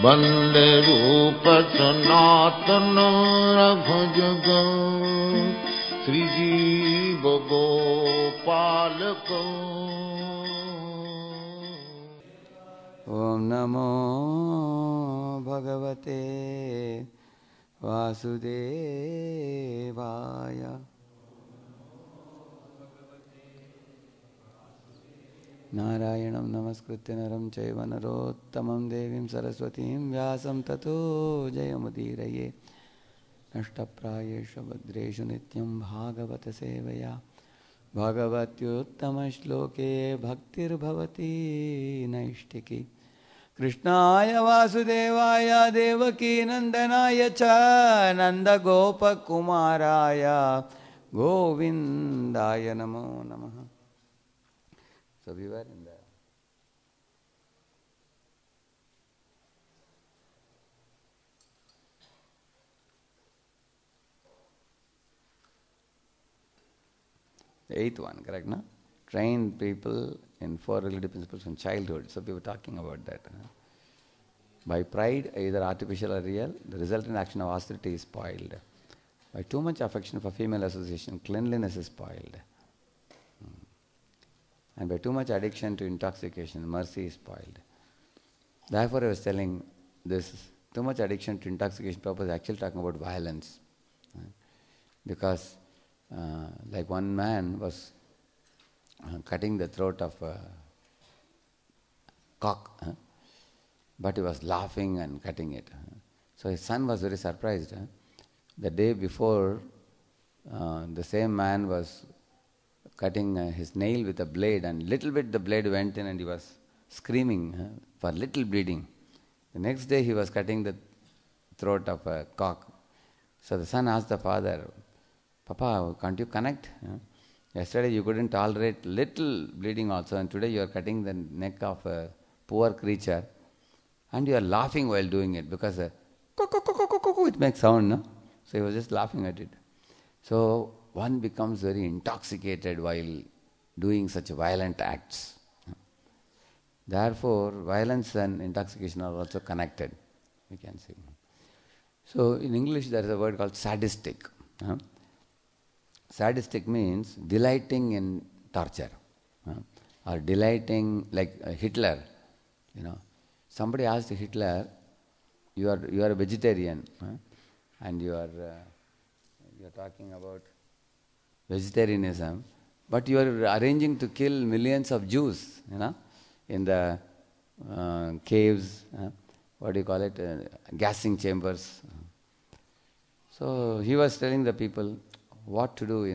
वंदे रूप सनातन रघुजुग श्रीजीव गोपाल को। ओम नमो भगवते वासुदेवाय। नारायणं नमस्कृत्य नरं चैव नरोत्तमं देवीं सरस्वतीं व्यासं ततो जयमुदीरये। नष्टप्रायेषु भद्रेषु नित्यं भागवत सेवया भगवत्युत्तमश्लोके भक्तिर्भवति नैष्टिकी। कृष्णाय वासुदेवाय देवकीनन्दनाय च नन्दगोपकुमाराय गोविन्दाय नमो नमः। So we were in the eighth one, correct, no? Train people in four relative principles from childhood. So we were talking about that. By pride, either artificial or real, the resultant action of austerity is spoiled. By too much affection for female association, cleanliness is spoiled. And by too much addiction to intoxication, mercy is spoiled. Therefore I was telling this, too much addiction to intoxication, Prabhupada is actually talking about violence. Because like one man was cutting the throat of a cock, but he was laughing and cutting it. So his son was very surprised. The day before, the same man was cutting his nail with a blade, and little bit the blade went in and he was screaming for little bleeding. The next day he was cutting the throat of a cock. So the son asked the father, Papa, can't you connect? Yesterday you couldn't tolerate little bleeding also, and today you are cutting the neck of a poor creature and you are laughing while doing it because it makes sound, no? So he was just laughing at it. So one becomes very intoxicated while doing such violent acts. Therefore, violence and intoxication are also connected, we can say. So in English there is a word called sadistic. Sadistic means delighting in torture, or delighting, like Hitler. Somebody asked Hitler, you are a vegetarian, and you are talking about vegetarianism, but you are arranging to kill millions of Jews, in the caves, what do you call it, gassing chambers. So he was telling the people what to do,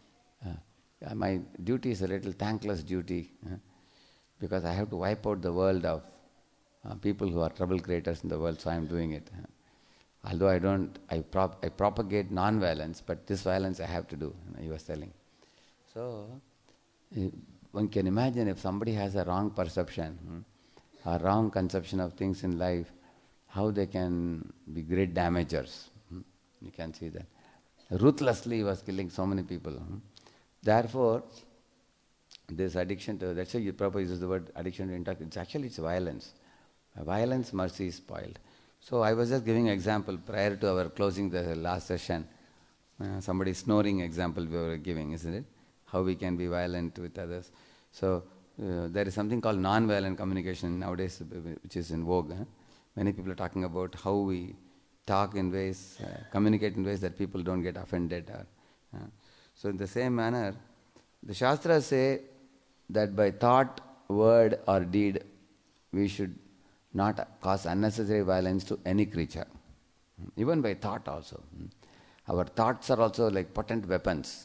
my duty is a little thankless duty, because I have to wipe out the world of people who are trouble creators in the world, so I am doing it. Although I propagate non-violence, but this violence I have to do, he was telling. So, one can imagine if somebody has a wrong perception, a wrong conception of things in life, how they can be great damagers. You can see that. Ruthlessly he was killing so many people. Therefore, this addiction to, that's why Prabhupada uses the word addiction to intoxication. It's violence. Violence, mercy is spoiled. So I was just giving an example prior to our closing the last session. Somebody snoring example we were giving, isn't it? How we can be violent with others. So there is something called non-violent communication nowadays, which is in vogue. Many people are talking about how we talk in ways, communicate in ways that people don't get offended. So in the same manner, the Shastras say that by thought, word or deed, we should not cause unnecessary violence to any creature. Even by thought also. Our thoughts are also like potent weapons.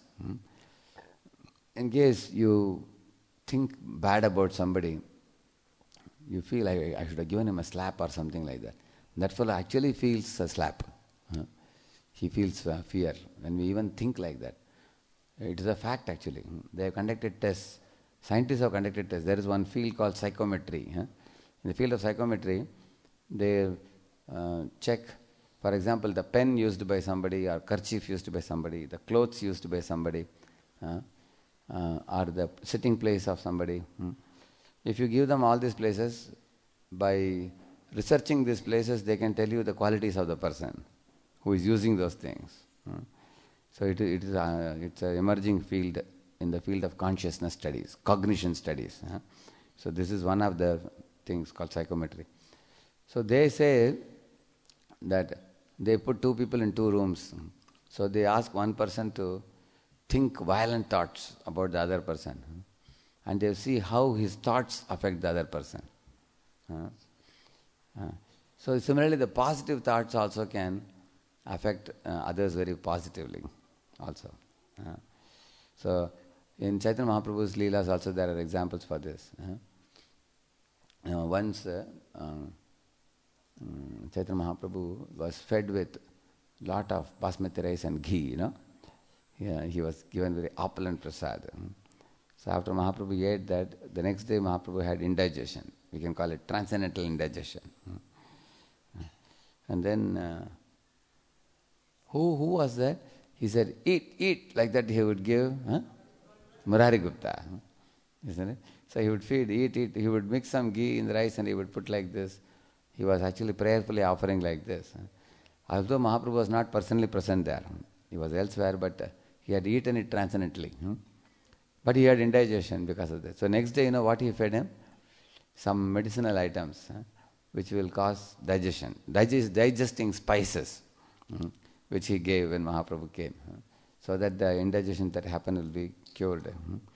In case you think bad about somebody, you feel I should have given him a slap or something like that. That fellow actually feels a slap. He feels fear. When we even think like that. It is a fact actually. They have conducted tests. Scientists have conducted tests. There is one field called psychometry. In the field of psychometry, they check, for example, the pen used by somebody, or kerchief used by somebody, the clothes used by somebody, or the sitting place of somebody. If you give them all these places by researching these places, they can tell you the qualities of the person who is using those things. So it's an emerging field in the field of consciousness studies, cognition studies. So this is one of the things called psychometry. So they say that they put two people in two rooms. So they ask one person to think violent thoughts about the other person. And they see how his thoughts affect the other person. So similarly, the positive thoughts also can affect others very positively also. So in Chaitanya Mahaprabhu's Leelas also there are examples for this. Once Chaitanya Mahaprabhu was fed with lot of basmati rice and ghee, he was given very opulent prasad. So after Mahaprabhu ate that, the next day Mahaprabhu had indigestion. We can call it transcendental indigestion. And then, who was that? He said, eat, like that he would give Murari Gupta. Isn't it? So he would feed, eat, he would mix some ghee in the rice and he would put like this. He was actually prayerfully offering like this. Although Mahaprabhu was not personally present there, he was elsewhere, but he had eaten it transcendently. But he had indigestion because of this. So next day, what he fed him? Some medicinal items which will cause digestion. Digesting spices which he gave when Mahaprabhu came. So that the indigestion that happened will be cured.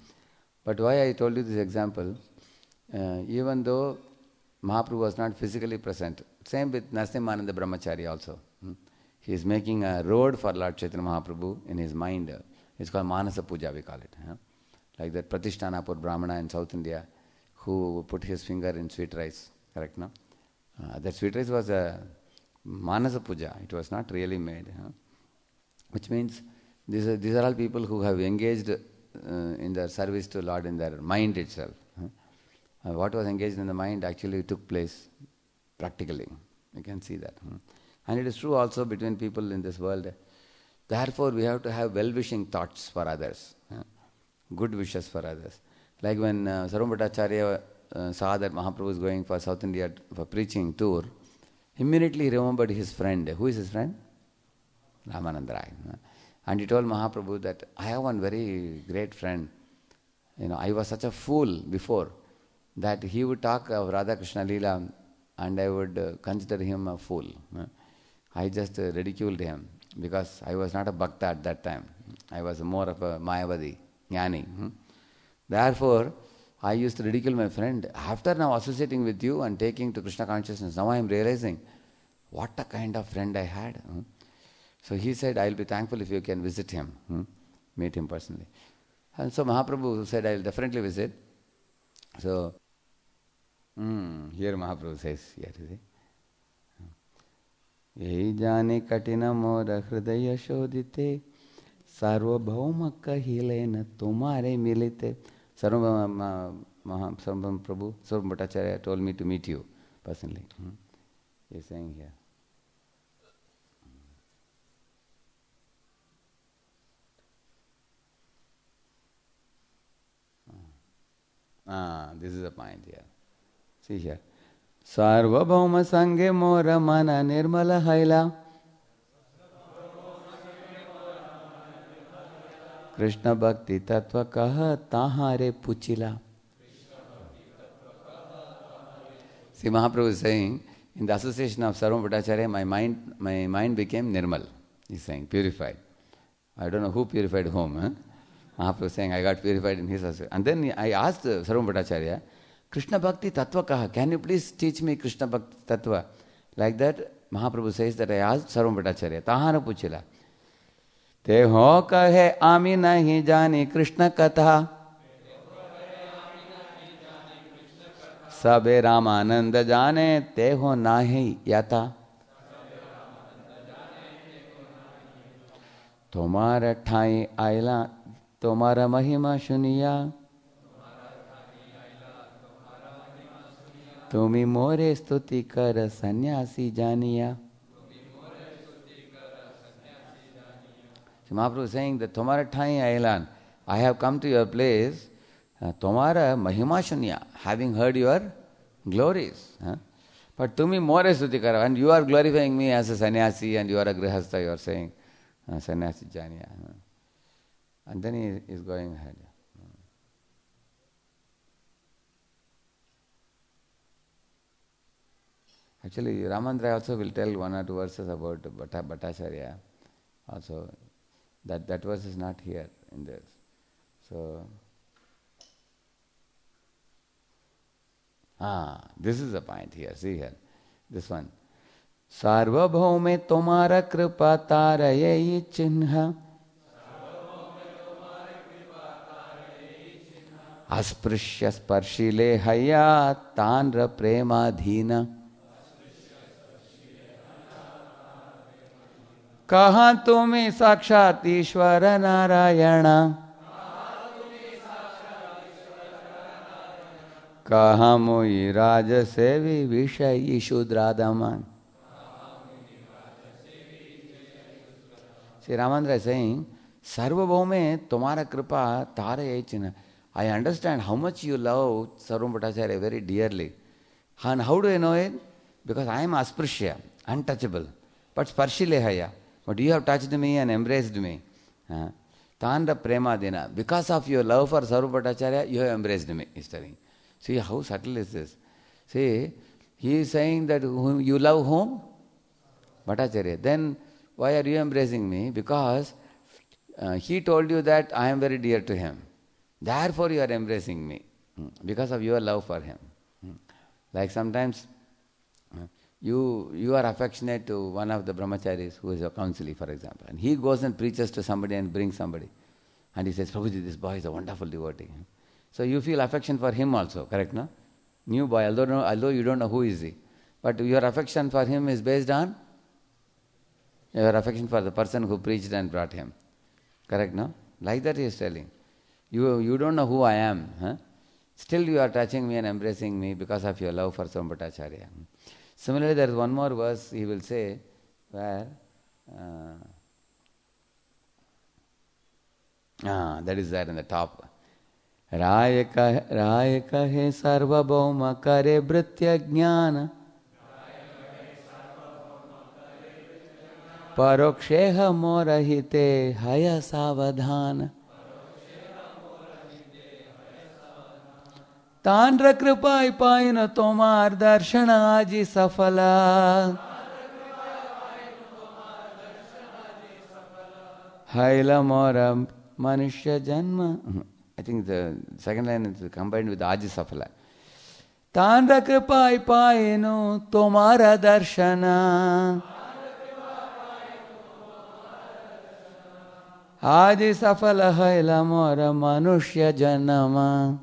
But why I told you this example, even though Mahaprabhu was not physically present, same with Narasimhananda Brahmachari also. He is making a road for Lord Chaitanya Mahaprabhu in his mind. It's called Manasa Puja, we call it. Like that Pratishthanapur Brahmana in South India who put his finger in sweet rice, correct, no? That sweet rice was a Manasa Puja, it was not really made. Which means these are all people who have engaged in their service to Lord in their mind itself. What was engaged in the mind actually took place practically. You can see that. And it is true also between people in this world. Therefore, we have to have well-wishing thoughts for others, good wishes for others. Like when Sarvabhauma Bhattacharya saw that Mahaprabhu was going for South India for preaching tour, immediately he remembered his friend. Who is his friend? Ramananda Rai. And he told Mahaprabhu that, I have one very great friend. I was such a fool before that he would talk of Radha Krishna Leela and I would consider him a fool. I just ridiculed him because I was not a Bhakta at that time. I was more of a Mayavadi, Jnani. Therefore, I used to ridicule my friend. After now associating with you and taking to Krishna consciousness, now I am realizing what a kind of friend I had. So he said, I will be thankful if you can visit him, meet him personally. And so Mahaprabhu said, I will definitely visit. So, here Mahaprabhu says, here you see. Yehi jane katina mora hridaya shodite sarvabhauma kahilena tumare milite. Sarvabhauma Prabhu, Sarvabhauma Bhattacharya told me to meet you personally. He is saying here. This is the point here. See here. Sarvabhauma sange mora mana nirmala haila. Krishna bhakti tattva kaha tahare puchila. See, Mahaprabhu is saying, in the association of Sarvabhauma Bhattacharya, my mind became nirmal. He is saying, purified. I don't know who purified whom. Mahaprabhu is saying, I got purified in his association. And then I asked Sarvabhauma Bhattacharya, Krishna Bhakti Tattva Kaha, can you please teach me Krishna Bhakti Tattva? Like that, Mahaprabhu says that I asked Sarvabhauma Bhattacharya, Tahara Puchila. Te ho kahe ami nahi jani Krishna Katha. Sabe Ramananda jane, te ho nahi yata. Tomara thai aila, tomara mahima shuniya. Tumi more stuti kara sannyasi janiya. So Mahaprabhu is saying that Tomara Thai Ailan, I have come to your place, Tomara Mahima Shunya, having heard your glories. But to me, more is Stutikara. And you are glorifying me as a sannyasi and you are a grihastha, you are saying sannyasi janya. And then he is going ahead. Actually, Ramandra also will tell one or two verses about Bhattacharya. Also, that verse is not here in this. So, this is the point here. See here, this one. Sarvabhaume tomara kripa taraye chinha asprishya sparshile haya tanra prema dhina kaha tumi sakshat Ishvara Narayana kaha moi raja sevi vishayi shudradaman. See, Ramandra is saying, Sarvabhaume Tomara Kripa Taraye China. I understand how much you love Sarvam Bhattacharya very dearly. And how do I know it? Because I am asprishya, untouchable. But sparshilehaya. But you have touched me and embraced me. Tandra prema dina. Because of your love for Sarvam Bhattacharya, you have embraced me, he is telling. See how subtle is this. See, he is saying that you love whom? Bhattacharya. Then why are you embracing me? Because he told you that I am very dear to him. Therefore you are embracing me. Because of your love for him. Like sometimes you are affectionate to one of the brahmacharis who is your counselee, for example. And he goes and preaches to somebody and brings somebody. And he says, Prabhuji, this boy is a wonderful devotee. So you feel affection for him also, correct, no? New boy, although you don't know who is he. But your affection for him is based on your affection for the person who preached and brought him. Correct, no? Like that he is telling. You don't know who I am. Huh? Still you are touching me and embracing me because of your love for Sarvam Bhattacharya. Similarly, there is one more verse he will say where that is there in the top. Raya kahe sarvabhauma kare bhritya jnana paroksheha morahite haya savadhana तांड्र कृपाई पाइन तोमार दर्शन आजी सफला हैला मोरा मनुष्य जन्म. I think the second line is combined with Aji Safala. तांड्र कृपाई पाइनो Tomara दर्शना आजी सफल हैला मोरा मनुष्य जन्म.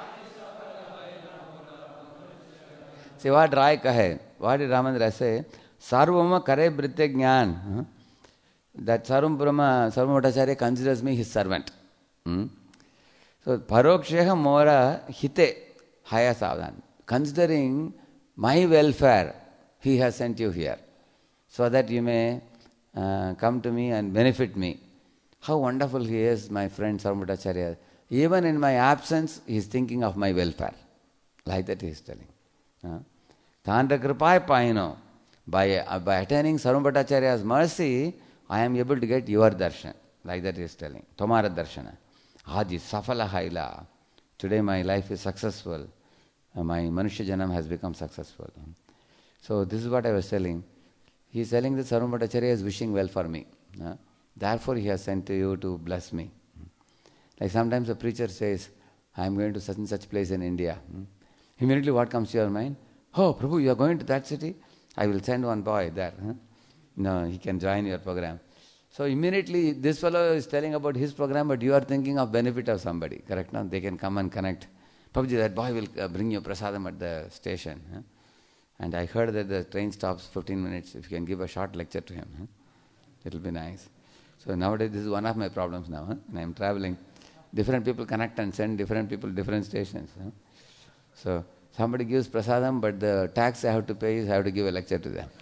See what Rai kahe, what did Ramandra say? Sarvama kare bhritya jnana. That Sarvam Bhattacharya considers me his servant. So paroksheha mora hite haya savadhan. Considering my welfare, he has sent you here. So that you may come to me and benefit me. How wonderful he is, my friend Sarvam Bhattacharya. Even in my absence, he is thinking of my welfare. Like that he is telling. Tandra kripai paino. By attaining Sarvam Bhattacharya's mercy, I am able to get your darshan. Like that he is telling. Tomara darshana. Haji safala haila. Today my life is successful. My Manushya Janam has become successful. So this is what I was telling. He is telling that Sarvam Bhattacharya is wishing well for me. Therefore he has sent to you to bless me. Like sometimes a preacher says, I am going to such and such place in India. Immediately what comes to your mind? Oh, Prabhu, you are going to that city? I will send one boy there. No, he can join your program. So immediately this fellow is telling about his program, but you are thinking of benefit of somebody. Correct? No? They can come and connect. Prabhuji, that boy will bring you prasadam at the station. And I heard that the train stops 15 minutes. If you can give a short lecture to him, it will be nice. So nowadays this is one of my problems now. And I am traveling. Different people connect and send different people different stations. So somebody gives prasadam, but the tax I have to pay is I have to give a lecture to them.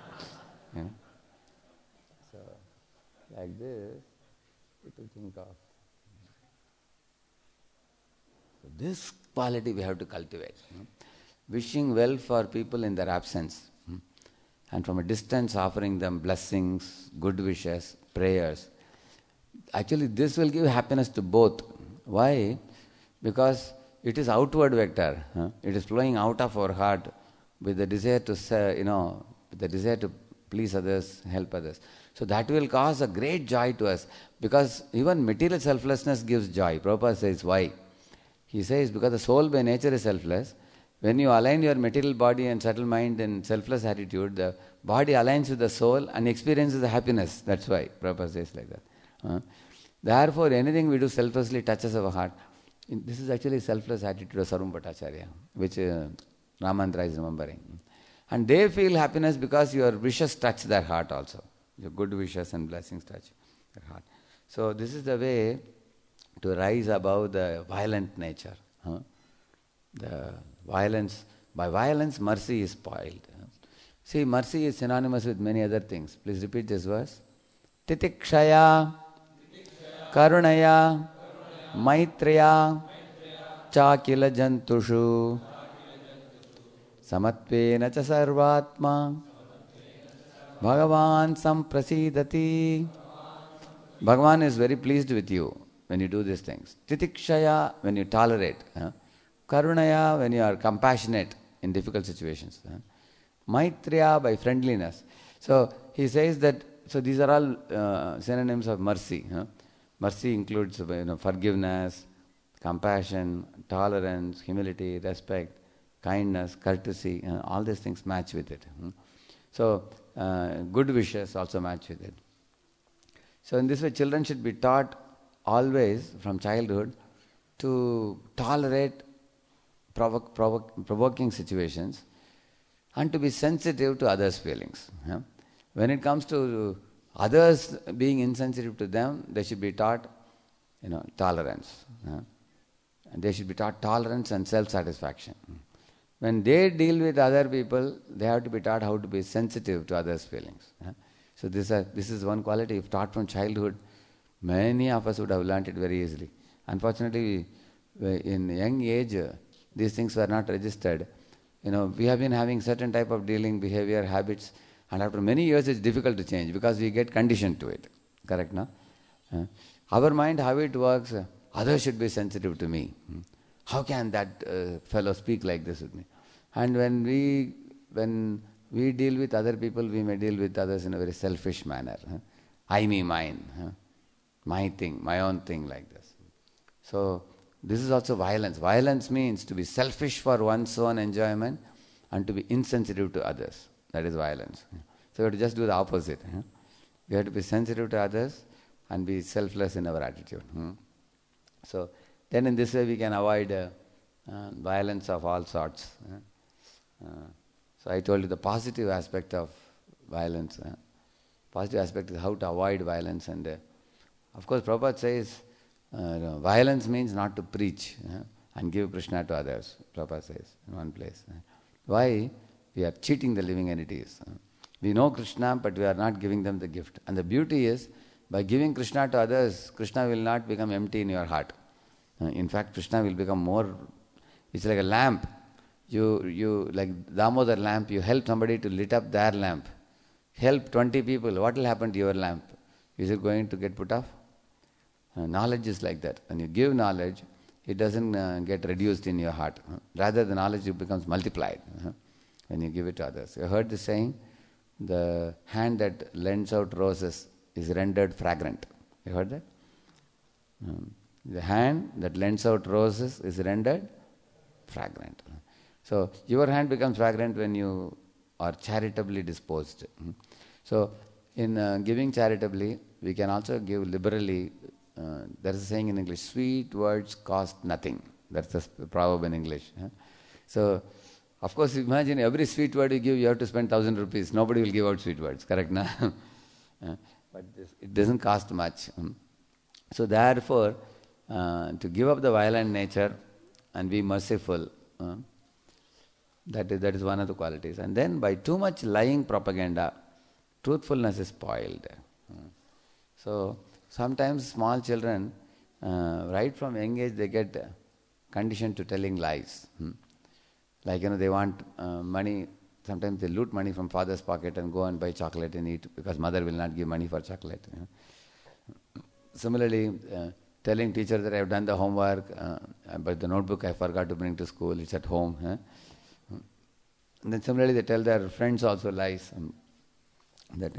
So, like this, people think of. So this quality we have to cultivate. wishing well for people in their absence, and from a distance offering them blessings, good wishes, prayers. Actually, this will give happiness to both. Why? Because it is outward vector. It is flowing out of our heart with the desire to, with the desire to please others, help others. So that will cause a great joy to us, because even material selflessness gives joy. Prabhupada says why? He says because the soul by nature is selfless. When you align your material body and subtle mind in selfless attitude, the body aligns with the soul and experiences the happiness. That's why Prabhupada says like that. Therefore, anything we do selflessly touches our heart. This is actually selfless attitude of Sarvam Bhattacharya, which Ramantra is remembering. And they feel happiness because your wishes touch their heart also. Your good wishes and blessings touch their heart. So this is the way to rise above the violent nature. The violence, by violence, mercy is spoiled. See, mercy is synonymous with many other things. Please repeat this verse. Titikshaya, Karunaya, Maitriya, Chakila Jantushu, Samatvena cha sarvatma, Bhagavan samprasidati. Bhagavan is very pleased with you when you do these things. Titikshaya, when you tolerate. Karunaya, when you are compassionate in difficult situations. Maitriya, by friendliness. So he says that, so these are all synonyms of mercy. Mercy includes forgiveness, compassion, tolerance, humility, respect, kindness, courtesy. All these things match with it. So good wishes also match with it. So in this way, children should be taught always from childhood to tolerate provoking situations and to be sensitive to others' feelings. When it comes to others being insensitive to them, they should be taught, tolerance. And they should be taught tolerance and self-satisfaction. When they deal with other people, they have to be taught how to be sensitive to others' feelings. So this is one quality. If taught from childhood, many of us would have learnt it very easily. Unfortunately, in young age, these things were not registered. We have been having certain type of dealing, behavior, habits, and after many years it's difficult to change because we get conditioned to it. Correct, no? Our mind, how it works, others should be sensitive to me. How can that fellow speak like this with me? And when we deal with other people, we may deal with others in a very selfish manner. I, me, mine. My thing, my own thing, like this. So this is also violence. Violence means to be selfish for one's own enjoyment and to be insensitive to others. That is violence. So we have to just do the opposite. We have to be sensitive to others and be selfless in our attitude. So then in this way we can avoid violence of all sorts. So I told you the positive aspect of violence. Positive aspect is how to avoid violence. And of course Prabhupada says violence means not to preach and give Krishna to others. Prabhupada says in one place. Why? We are cheating the living entities. We know Krishna, but we are not giving them the gift. And the beauty is, by giving Krishna to others, Krishna will not become empty in your heart. In fact, Krishna will become more. It's like a lamp. You like Damodar lamp. You help somebody to lit up their lamp. Help 20 people. What will happen to your lamp? Is it going to get put off? Knowledge is like that. When you give knowledge, it doesn't get reduced in your heart. Rather, the knowledge becomes multiplied when you give it to others. You heard the saying, the hand that lends out roses is rendered fragrant. You heard that? The hand that lends out roses is rendered fragrant. So your hand becomes fragrant when you are charitably disposed. So in giving charitably, we can also give liberally. There is a saying in English, sweet words cost nothing. That's the proverb in English. So, of course, imagine every sweet word you give, you have to spend 1,000 rupees. Nobody will give out sweet words, correct? Na? But it doesn't cost much. So therefore, to give up the violent nature and be merciful, that is one of the qualities. And then by too much lying propaganda, truthfulness is spoiled. So sometimes small children, right from young age, they get conditioned to telling lies. Like, they want money. Sometimes they loot money from father's pocket and go and buy chocolate and eat because mother will not give money for chocolate. Similarly, telling teacher that I have done the homework, but the notebook I forgot to bring to school, it's at home. And then similarly they tell their friends also lies. That,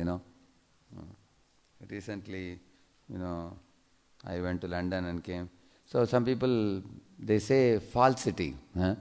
recently, I went to London and came. So some people, they say falsity.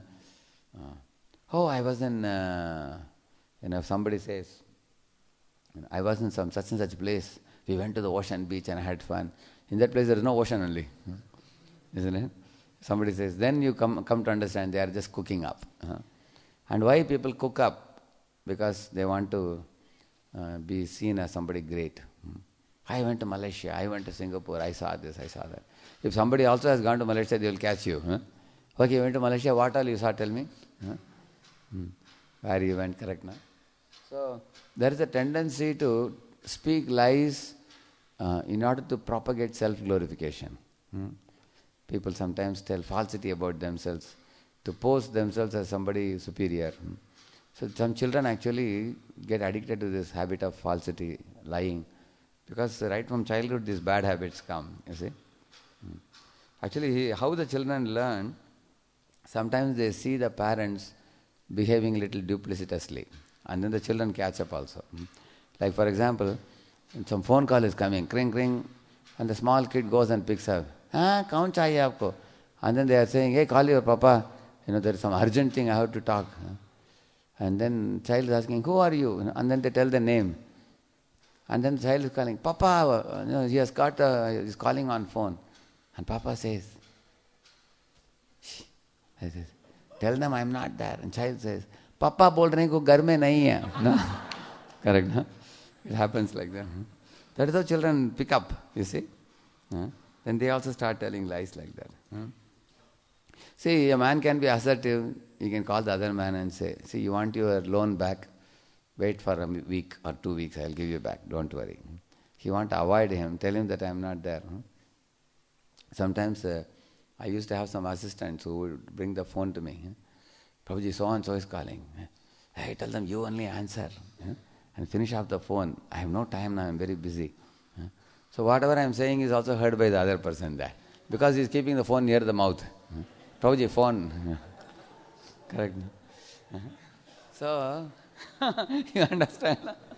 I was in, somebody says, I was in some such and such place. We went to the ocean beach and had fun. In that place there is no ocean only. Isn't it? Somebody says, then you come to understand they are just cooking up. And why people cook up? Because they want to be seen as somebody great. I went to Malaysia, I went to Singapore, I saw this, I saw that. If somebody also has gone to Malaysia, they will catch you. Okay, you went to Malaysia, what all you saw, tell me? Where you went, correct now? So, there is a tendency to speak lies in order to propagate self-glorification. People sometimes tell falsity about themselves to pose themselves as somebody superior. So some children actually get addicted to this habit of falsity, lying, because right from childhood these bad habits come, you see. Actually, how the children learn, sometimes they see the parents behaving a little duplicitously, and then the children catch up also. Like for example, some phone call is coming, kring kring, and the small kid goes and picks up. Kaun chahiye aapko? And then they are saying, hey, call your papa. There is some urgent thing I have to talk. And then child is asking, who are you? And then they tell the name. And then the child is calling, Papa, he has got, he's calling on phone. And Papa says, tell them I'm not there. And child says, Papa bol rahe ko ghar mein nahi hai. No? Correct, no? It happens like that. That is how children pick up, you see. Then they also start telling lies like that. See, a man can be assertive. He can call the other man and say, see, you want your loan back? Wait for a week or 2 weeks, I'll give you back, don't worry. If you want to avoid him, tell him that I'm not there. Sometimes I used to have some assistants who would bring the phone to me. Prabhuji, so-and-so is calling. I tell them, you only answer. And finish off the phone. I have no time now, I'm very busy. So whatever I'm saying is also heard by the other person there. Because he's keeping the phone near the mouth. Prabhuji, phone. Correct. So, you understand?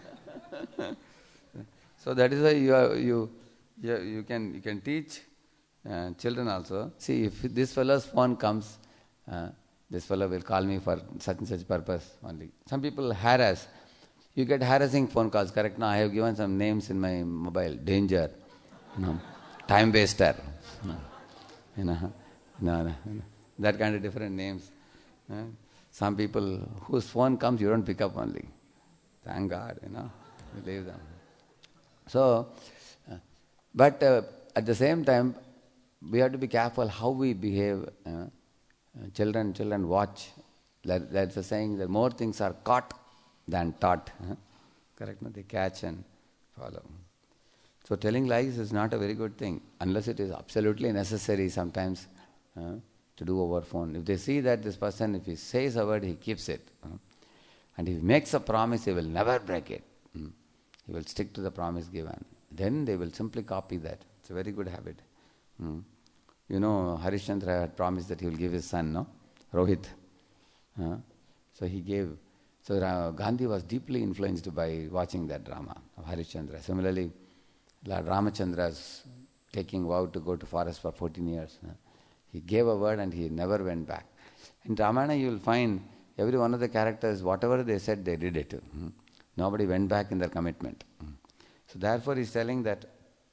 So that is why you can teach children also. See, if this fellow's phone comes, this fellow will call me for such and such purpose only. Some people harass. You get harassing phone calls, correct? Now I have given some names in my mobile. Danger, time waster, that kind of different names. Some people whose phone comes, you don't pick up only. Thank God, you leave them. So, but at the same time, we have to be careful how we behave. Children watch. That's the saying that more things are caught than taught. Correct? No? They catch and follow. So telling lies is not a very good thing, unless it is absolutely necessary sometimes to do over phone. If they see that this person, if he says a word, he keeps it. And if he makes a promise, he will never break it. He will stick to the promise given. Then they will simply copy that. It's a very good habit. Harishchandra had promised that he will give his son, no? Rohit. So he gave. So Gandhi was deeply influenced by watching that drama of Harishchandra. Similarly, Lord Ramachandra's taking vow to go to forest for 14 years. He gave a word and he never went back. In Ramayana you will find every one of the characters, whatever they said, they did it. Nobody went back in their commitment. So therefore he is telling that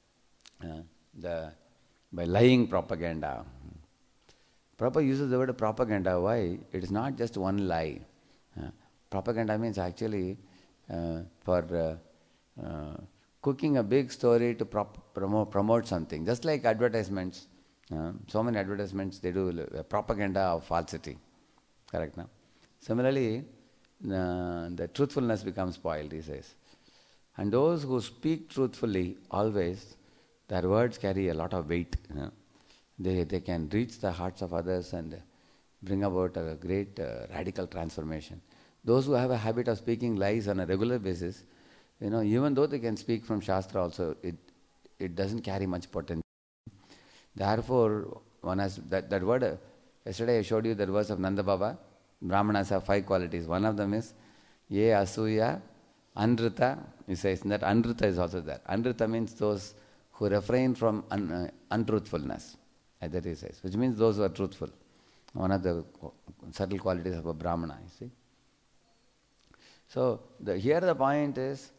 by lying propaganda. Prabhupada uses the word propaganda. Why? It is not just one lie. Propaganda means actually for cooking a big story to promote something. Just like advertisements. So many advertisements, they do propaganda of falsity. Correct, no? Similarly, the truthfulness becomes spoiled, he says. And those who speak truthfully, always, their words carry a lot of weight. They can reach the hearts of others and bring about a great radical transformation. Those who have a habit of speaking lies on a regular basis, even though they can speak from Shastra also, it doesn't carry much potential. Therefore, one has that word, yesterday I showed you that verse of Nanda Baba. Brahmanas have 5 qualities. One of them is Ye Asuya, Anrita. He says that Anrita is also there. Anrita means those who refrain from untruthfulness, that he says, which means those who are truthful. One of the subtle qualities of a Brahmana, you see. So, here the point is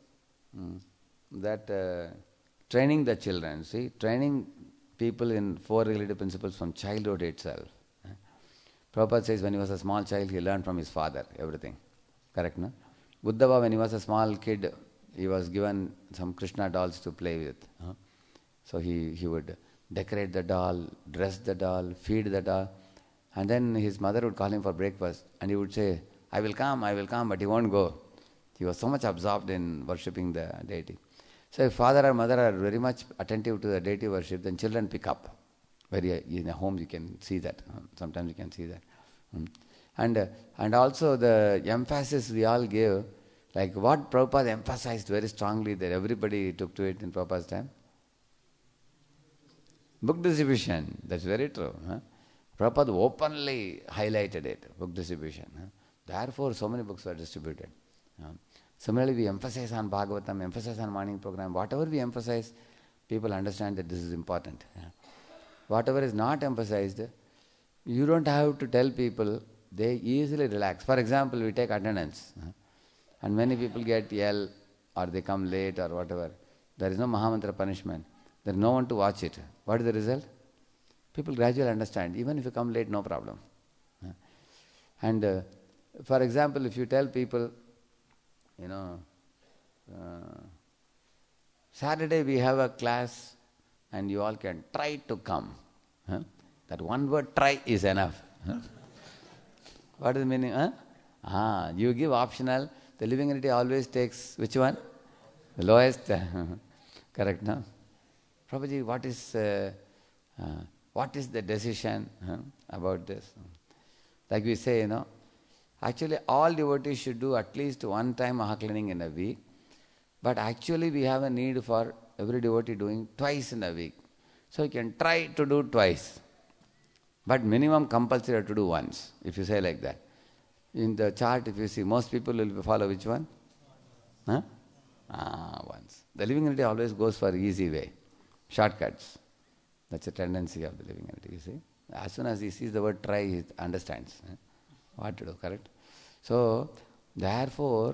that training the children, training people in 4 regulative principles from childhood itself. Prabhupada says when he was a small child, he learned from his father everything. Correct, no? Uddhava, when he was a small kid, he was given some Krishna dolls to play with. So he would decorate the doll, dress the doll, feed the doll, and then his mother would call him for breakfast, and he would say, I will come, but he won't go. He was so much absorbed in worshipping the deity. So if father or mother are very much attentive to the deity worship, then children pick up. In a home you can see that. Sometimes you can see that. And also the emphasis we all give, like what Prabhupada emphasized very strongly that everybody took to it in Prabhupada's time. Book distribution, that's very true. Prabhupada openly highlighted it, book distribution. Therefore, so many books were distributed. Similarly, we emphasize on Bhagavatam, emphasize on morning program. Whatever we emphasize, people understand that this is important. Whatever is not emphasized, you don't have to tell people, they easily relax. For example, we take attendance, and many people get ill or they come late or whatever. There is no Mahamantra punishment. There is no one to watch it. What is the result? People gradually understand. Even if you come late, no problem. And for example, if you tell people, Saturday we have a class and you all can try to come. That one word try is enough. What is the meaning? You give optional. The living entity always takes which one? The lowest. Correct, no? Prabhuji, what is the decision about this? Like we say, actually all devotees should do at least one time Maha cleaning in a week. But actually we have a need for every devotee doing twice in a week. So you can try to do twice. But minimum compulsory to do once, if you say like that. In the chart, if you see, most people will follow which one? Once. The living entity always goes for easy way, shortcuts. That's a tendency of the living entity, you see. As soon as he sees the word try, he understands what to do, correct? So, therefore,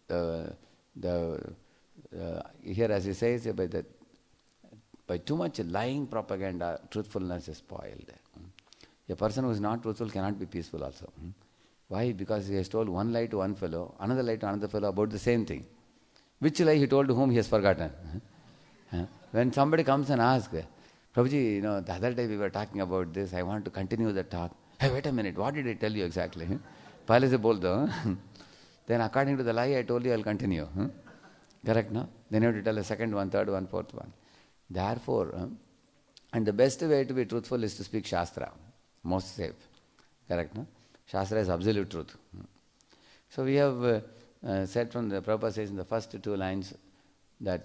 here as he says, by too much lying propaganda, truthfulness is spoiled. A person who is not truthful cannot be peaceful also. Why? Because he has told one lie to one fellow, another lie to another fellow about the same thing. Which lie he told to whom he has forgotten. When somebody comes and asks, Prabhuji, the other day we were talking about this, I want to continue the talk. Hey, wait a minute, what did I tell you exactly? Pehle se bol do. Then according to the lie I told you, I'll continue. Correct, no? Then you have to tell a second one, third one, fourth one. Therefore, and the best way to be truthful is to speak Shastra. Most safe. Correct, no? Shastra is absolute truth. So we have said from the Prabhupada says in the first 2 lines that,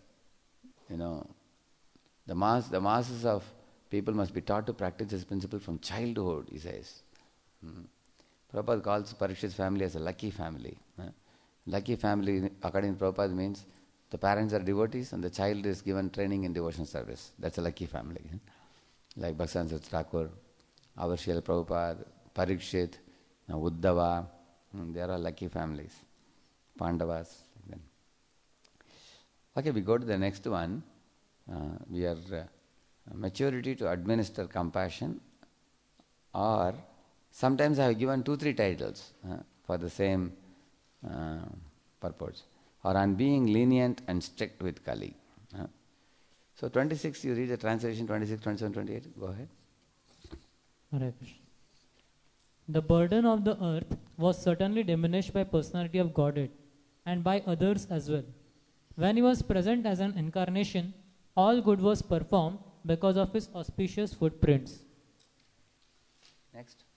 the masses of people must be taught to practice this principle from childhood, he says. Prabhupada calls Parikshit's family as a lucky family. Lucky family, according to Prabhupada, means the parents are devotees and the child is given training in devotion service. That's a lucky family. Like Bhaktivedanta Thakur, our Srila Prabhupada, Parikshit, Uddhava, they are all lucky families. Pandavas. Okay, we go to the next one. We are maturity to administer compassion, or sometimes I have given 2-3 titles for the same purpose, or on being lenient and strict with Kali. So 26, you read the translation, 26, 27, 28, go ahead. Hare Krishna. The burden of the earth was certainly diminished by personality of Godhead and by others as well. When he was present as an incarnation, all good was performed because of his auspicious footprints. Next.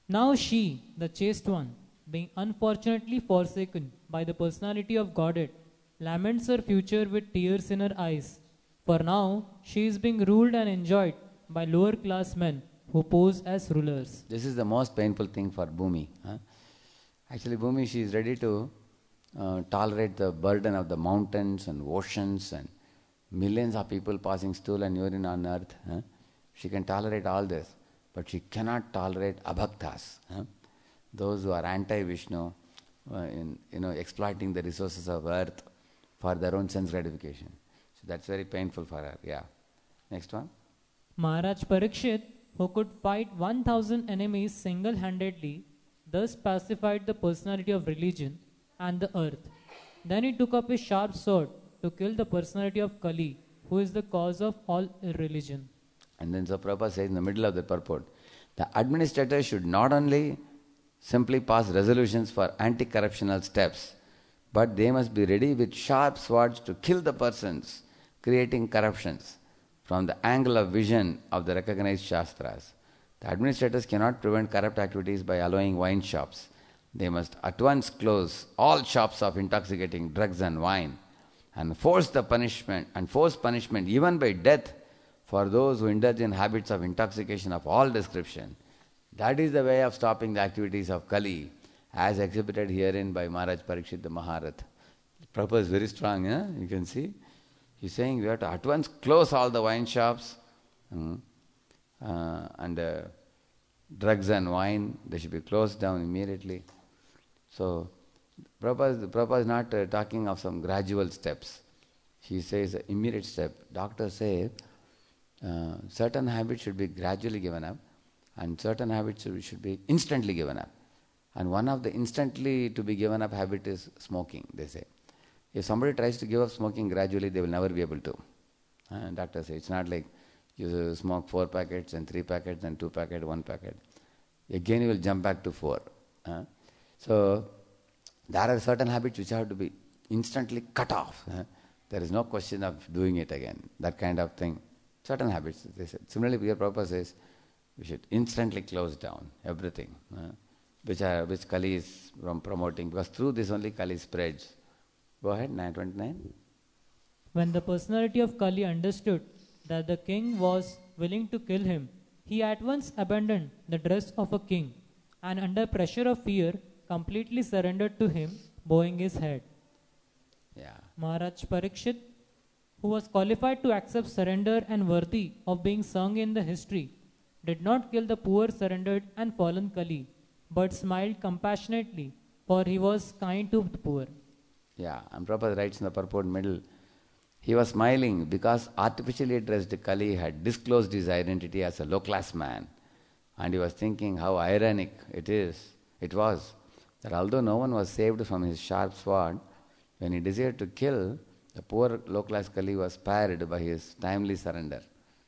Now she, the chaste one, being unfortunately forsaken by the personality of Godhead, laments her future with tears in her eyes. For now she is being ruled and enjoyed by lower class men who pose as rulers. This is the most painful thing for Bhumi. Huh? Actually, Bhumi, she is ready to tolerate the burden of the mountains and oceans and millions of people passing stool and urine on earth. Huh? She can tolerate all this, but she cannot tolerate abhaktas. Huh? Those who are anti-Vishnu, exploiting the resources of earth for their own sense gratification. So that's very painful for her. Yeah. Next one. Maharaj Parikshit, who could fight 1,000 enemies single-handedly, thus pacified the personality of religion and the earth. Then he took up his sharp sword to kill the personality of Kali, who is the cause of all irreligion. And then so Prabhupada says in the middle of the purport, the administrators should not only simply pass resolutions for anti-corruptional steps, but they must be ready with sharp swords to kill the persons creating corruptions from the angle of vision of the recognized Shastras. The administrators cannot prevent corrupt activities by allowing wine shops. They must at once close all shops of intoxicating drugs and wine and force punishment even by death for those who indulge in habits of intoxication of all description. That is the way of stopping the activities of Kali, as exhibited herein by Maharaj Parikshit the Maharath. Prabhupada is very strong, you can see. He's saying we have to at once close all the wine shops and drugs and wine, they should be closed down immediately. So, Prabhupada is not talking of some gradual steps. He says an immediate step. Doctors say certain habits should be gradually given up and certain habits should be instantly given up. And one of the instantly to be given up habit is smoking, they say. If somebody tries to give up smoking gradually, they will never be able to. Doctors say it's not like you smoke 4 packets and 3 packets and 2 packets, 1 packet. Again you will jump back to 4. So there are certain habits which have to be instantly cut off. There is no question of doing it again. That kind of thing. Certain habits, they said. Similarly, here Prabhupada says we should instantly close down everything, which Kali is promoting, because through this only Kali spreads. Go ahead, 929. When the personality of Kali understood that the king was willing to kill him, he at once abandoned the dress of a king and under pressure of fear completely surrendered to him, bowing his head. Yeah. Maharaj Parikshit, who was qualified to accept surrender and worthy of being sung in the history, did not kill the poor surrendered and fallen Kali, but smiled compassionately, for he was kind to the poor. Yeah, and Prabhupada writes in the purport middle, he was smiling because artificially dressed Kali had disclosed his identity as a low-class man, and he was thinking how ironic it was that although no one was saved from his sharp sword, when he desired to kill, the poor low-class Kali was spared by his timely surrender.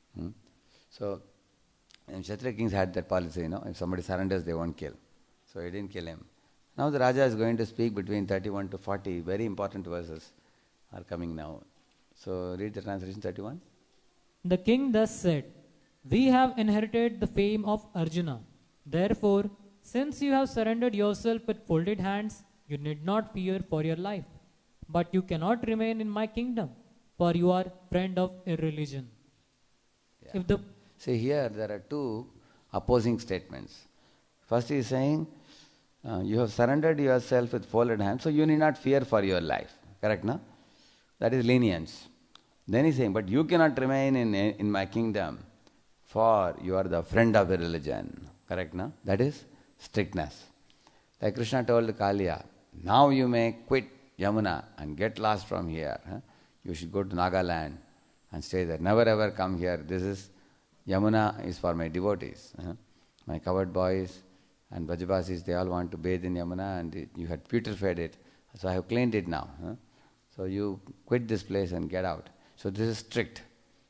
So, and Kshatriya kings had that policy, if somebody surrenders, they won't kill. So he didn't kill him. Now the Raja is going to speak between 31 to 40, very important verses are coming now. So read the translation 31. The king thus said, "We have inherited the fame of Arjuna. Therefore, since you have surrendered yourself with folded hands, you need not fear for your life. But you cannot remain in my kingdom, for you are friend of irreligion." Yeah. See here there are two opposing statements. First he is saying, you have surrendered yourself with folded hands, so you need not fear for your life. Correct, no? That is lenience. Then he is saying, but you cannot remain in my kingdom, for you are the friend of irreligion. Correct, no? That is strictness. Like Krishna told Kaliya, now you may quit Yamuna and get lost from here. You should go to Nagaland and stay there. Never ever come here. Yamuna is for my devotees. My covered boys and Brajabasis, they all want to bathe in Yamuna, and you had putrefied it. So I have cleaned it now. So you quit this place and get out. So this is strict.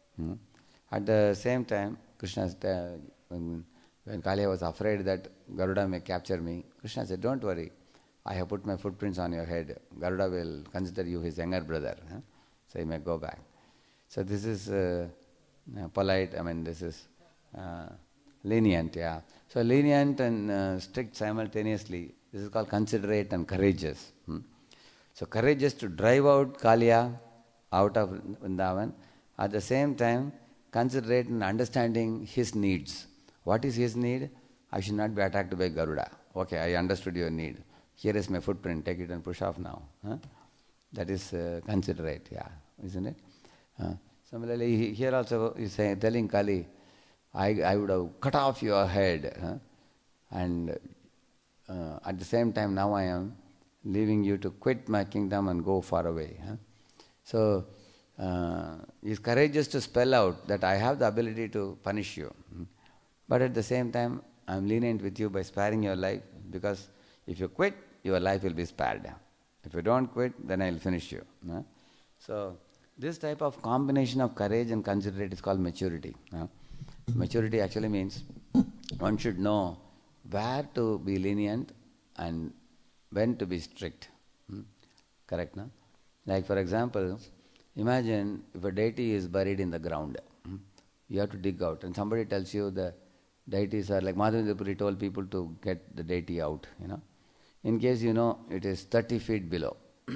At the same time, Krishna, when Kaliya was afraid that Garuda may capture me, Krishna said, don't worry. I have put my footprints on your head. Garuda will consider you his younger brother. So you may go back. So this is polite, this is lenient, yeah. So lenient and strict simultaneously. This is called considerate and courageous. So courageous to drive out Kaliya out of Vrindavan. At the same time, considerate and understanding his needs. What is his need? I should not be attacked by Garuda. Okay, I understood your need. Here is my footprint. Take it and push off now. That is considerate, yeah, isn't it? Similarly, here also he's telling Kali, I would have cut off your head, and at the same time now I am leaving you to quit my kingdom and go far away. So he's courageous to spell out that I have the ability to punish you, but at the same time I am lenient with you by sparing your life, because if you quit, your life will be spared. If you don't quit, then I will finish you. So this type of combination of courage and considerate is called maturity. Maturity actually means one should know where to be lenient and when to be strict. Correct, no? Like for example, imagine if a deity is buried in the ground. You have to dig out, and somebody tells you the deities are like Madhavendra Puri told people to get the deity out, In case you know it is 30 feet below.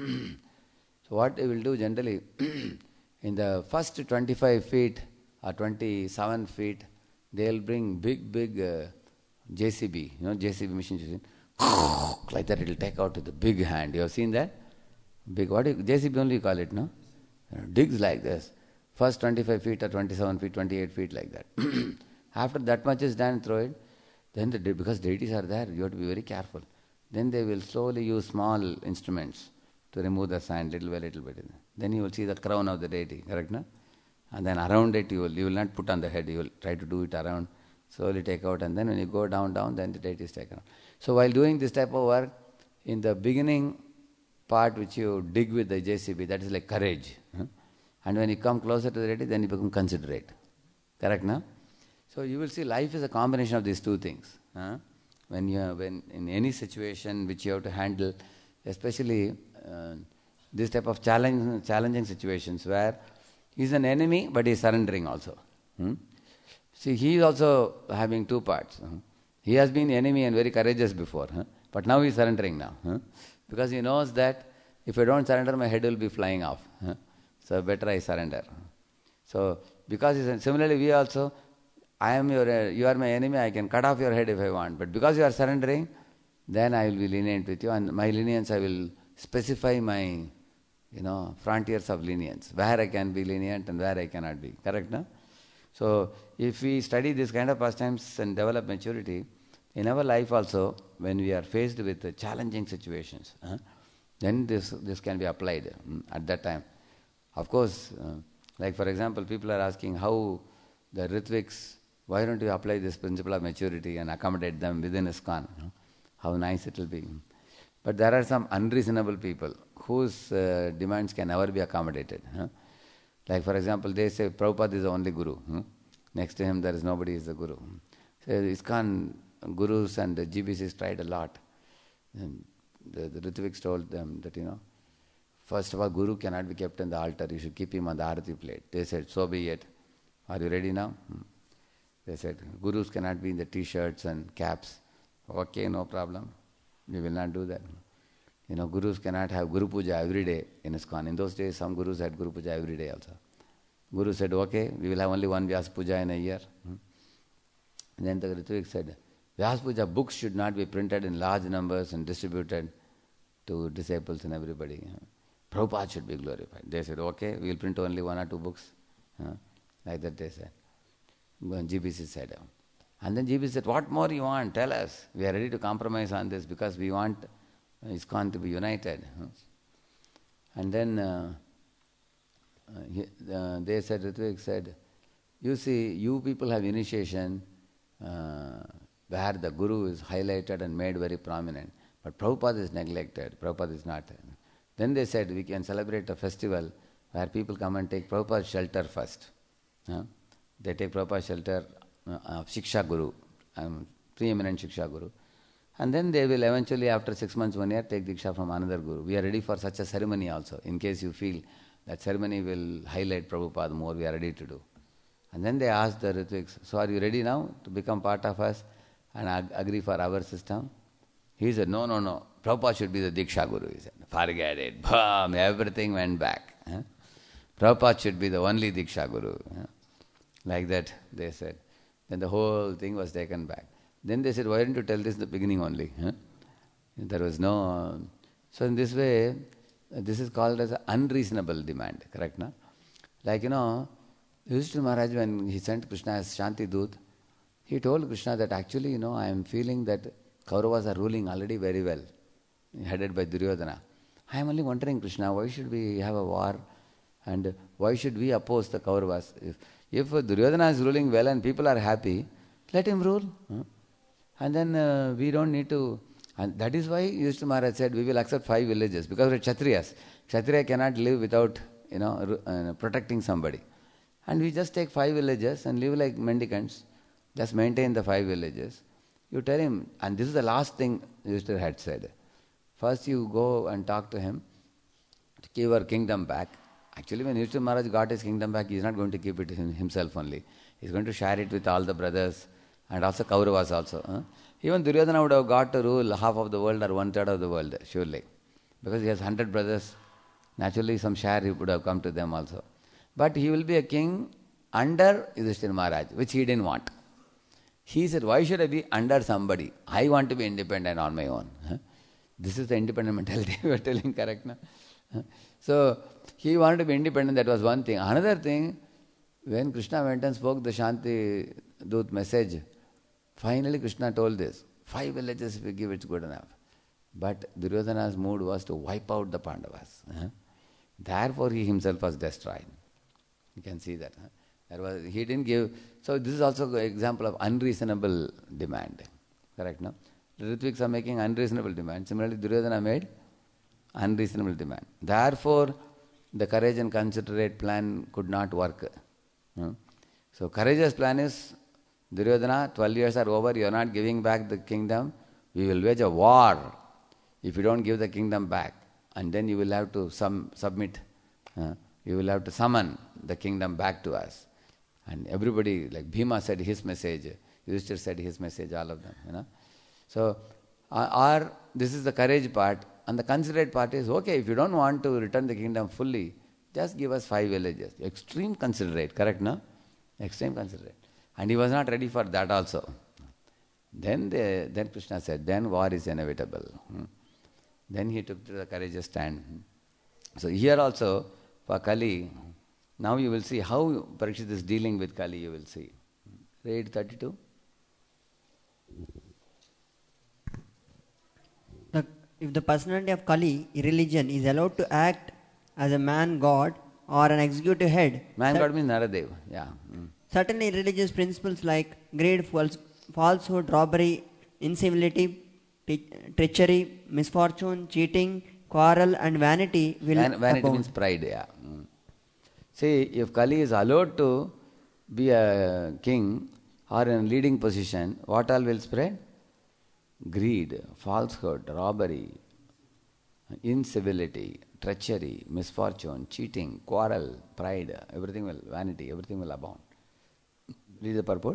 So what they will do generally, in the first 25 feet or 27 feet, they'll bring big JCB, JCB machine, like that it will take out with the big hand. You have seen that? Big, JCB only you call it, no? Digs like this. First 25 feet or 27 feet, 28 feet like that. After that much is done, throw it. Then because deities are there, you have to be very careful. Then they will slowly use small instruments to remove the sand little by little bit. Then you will see the crown of the deity, correct, no? And then around it you will not put on the head, you will try to do it around, slowly take out, and then when you go down, then the deity is taken out. So while doing this type of work, in the beginning part which you dig with the JCB, that is like courage. And when you come closer to the deity, then you become considerate. Correct, no? So you will see life is a combination of these two things. When in any situation which you have to handle, especially this type of challenging situations where he is an enemy but he is surrendering also. See, he is also having two parts. He has been enemy and very courageous before, but now he is surrendering now. Because he knows that if I don't surrender, my head will be flying off. So better I surrender. So because similarly we also, you are my enemy, I can cut off your head if I want. But because you are surrendering, then I will be lenient with you, and my lenience I will specify my, frontiers of lenience, where I can be lenient and where I cannot be. Correct, no? So if we study this kind of pastimes and develop maturity, in our life also, when we are faced with challenging situations, then this can be applied at that time. Of course, like for example, people are asking how the Ritviks, why don't you apply this principle of maturity and accommodate them within ISKCON? How nice it will be. But there are some unreasonable people whose demands can never be accommodated. Like for example, they say Prabhupada is the only Guru. Next to him there is nobody is the Guru. So ISKCON Gurus and the GBCs tried a lot. And the Ritviks told them that, first of all, Guru cannot be kept on the altar, you should keep him on the Arati plate. They said, so be it. Are you ready now? They said, Gurus cannot be in the t-shirts and caps. Okay, no problem. We will not do that. Gurus cannot have Guru Puja every day in ISKCON. In those days, some Gurus had Guru Puja every day also. Guru said, okay, we will have only one Vyas Puja in a year. And then the Ritvik said, Vyas Puja books should not be printed in large numbers and distributed to disciples and everybody. Prabhupada should be glorified. They said, okay, we will print only 1 or 2 books. Like that they said. GBC said. And then GBC said, what more you want? Tell us. We are ready to compromise on this because we want ISKCON to be united. And then they said, Ritvik said, you see, you people have initiation where the Guru is highlighted and made very prominent. But Prabhupada is neglected. Prabhupada is not. Then they said, we can celebrate a festival where people come and take Prabhupada's shelter first. They take Prabhupada's shelter of Shiksha Guru, preeminent Shiksha Guru. And then they will eventually, after 6 months, 1 year, take Diksha from another Guru. We are ready for such a ceremony also. In case you feel that ceremony will highlight Prabhupada more, we are ready to do. And then they asked the Ritviks, so are you ready now to become part of us? and agree for our system? He said, no, Prabhupada should be the Diksha Guru. He said, forget it. Boom, everything went back. Prabhupada should be the only Diksha Guru. Like that, they said. Then the whole thing was taken back. Then they said, why didn't you tell this in the beginning only? There was no... So in this way, this is called as an unreasonable demand, correct, no? Like, Yudhishthira Maharaj, when he sent Krishna as Shanti Dut, he told Krishna that actually, I am feeling that Kauravas are ruling already very well, headed by Duryodhana. I am only wondering, Krishna, why should we have a war and why should we oppose the Kauravas? If Duryodhana is ruling well and people are happy, let him rule. And then we don't need to... And that is why Yudhishthira Maharaj said, we will accept 5 villages because we are Kshatriyas. Kshatriya cannot live without, protecting somebody. And we just take 5 villages and live like mendicants. Just maintain the 5 villages. You tell him, and this is the last thing Yudhishthira had said. First you go and talk to him to give our kingdom back. Actually, when Yudhishthira Maharaj got his kingdom back, he is not going to keep it himself only. He is going to share it with all the brothers and also Kauravas also. Even Duryodhana would have got to rule half of the world or 1/3 of the world, surely. Because he has 100 brothers. Naturally, some share would have come to them also. But he will be a king under Yudhishthira Maharaj, which he didn't want. He said, why should I be under somebody? I want to be independent on my own. This is the independent mentality we are telling, correct? No? So, he wanted to be independent, that was one thing. Another thing, when Krishna went and spoke the Shanti Dut message, finally Krishna told this, 5 villages if we give, it's good enough. But Duryodhana's mood was to wipe out the Pandavas. Therefore he himself was destroyed. You can see that. He didn't give... So this is also an example of unreasonable demand. Correct, no? The Ritviks are making unreasonable demand. Similarly, Duryodhana made unreasonable demand. Therefore, the courage and considerate plan could not work. So courageous plan is, Duryodhana, 12 years are over, you are not giving back the kingdom, we will wage a war if you don't give the kingdom back. And then you will have to submit, you will have to summon the kingdom back to us. And everybody, like Bhima said his message, Yudhishthira said his message, all of them. So, this is the courage part. And the considerate part is, okay, if you don't want to return the kingdom fully, just give us 5 villages. Extreme considerate, correct, no? Extreme considerate. And he was not ready for that also. Then Krishna said, then war is inevitable. Then he took the courageous stand. So here also, for Kali, now you will see how Parikshit is dealing with Kali, you will see. Read 32. If the personality of Kali, religion, is allowed to act as a man-god or an executive head... Man-god means Naradev, yeah. Certainly religious principles like greed, falsehood, robbery, incivility, treachery, misfortune, cheating, quarrel and vanity will Vanity abound. means pride, yeah. See, if Kali is allowed to be a king or in a leading position, what all will spread? Greed, falsehood, robbery, incivility, treachery, misfortune, cheating, quarrel, pride, vanity, everything will abound. Read the purport.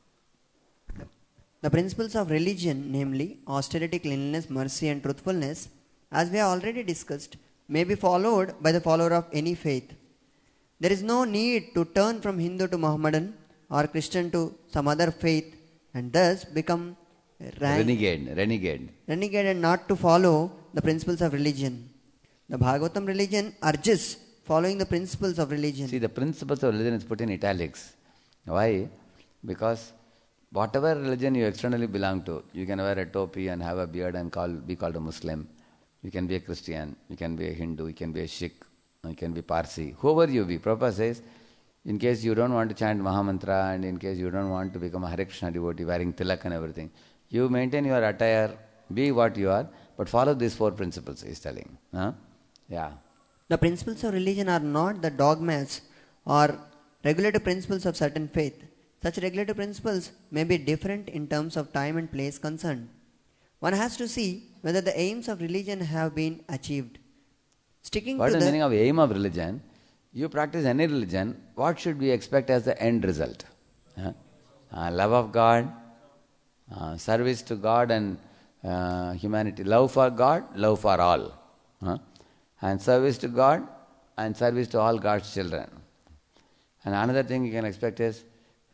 The principles of religion, namely austerity, cleanliness, mercy and truthfulness, as we have already discussed, may be followed by the follower of any faith. There is no need to turn from Hindu to Mohammedan or Christian to some other faith and thus become renegade and not to follow the principles of religion. The Bhagavatam religion urges following the principles of religion. See, the principles of religion is put in italics. Why? Because whatever religion you externally belong to, you can wear a topi and have a beard and be called a Muslim. You can be a Christian, you can be a Hindu, you can be a Sikh, you can be Parsi. Whoever you be, Prabhupada says, in case you don't want to chant Mahamantra and in case you don't want to become a Hare Krishna devotee wearing tilak and everything, you maintain your attire, be what you are, but follow these 4 principles, he is telling. Yeah. The principles of religion are not the dogmas or regulative principles of certain faith. Such regulative principles may be different in terms of time and place concerned. One has to see whether the aims of religion have been achieved. What is the meaning of aim of religion? You practice any religion, what should we expect as the end result? Love of God, Service to God and humanity. Love for God, love for all. And service to God and service to all God's children. And another thing you can expect is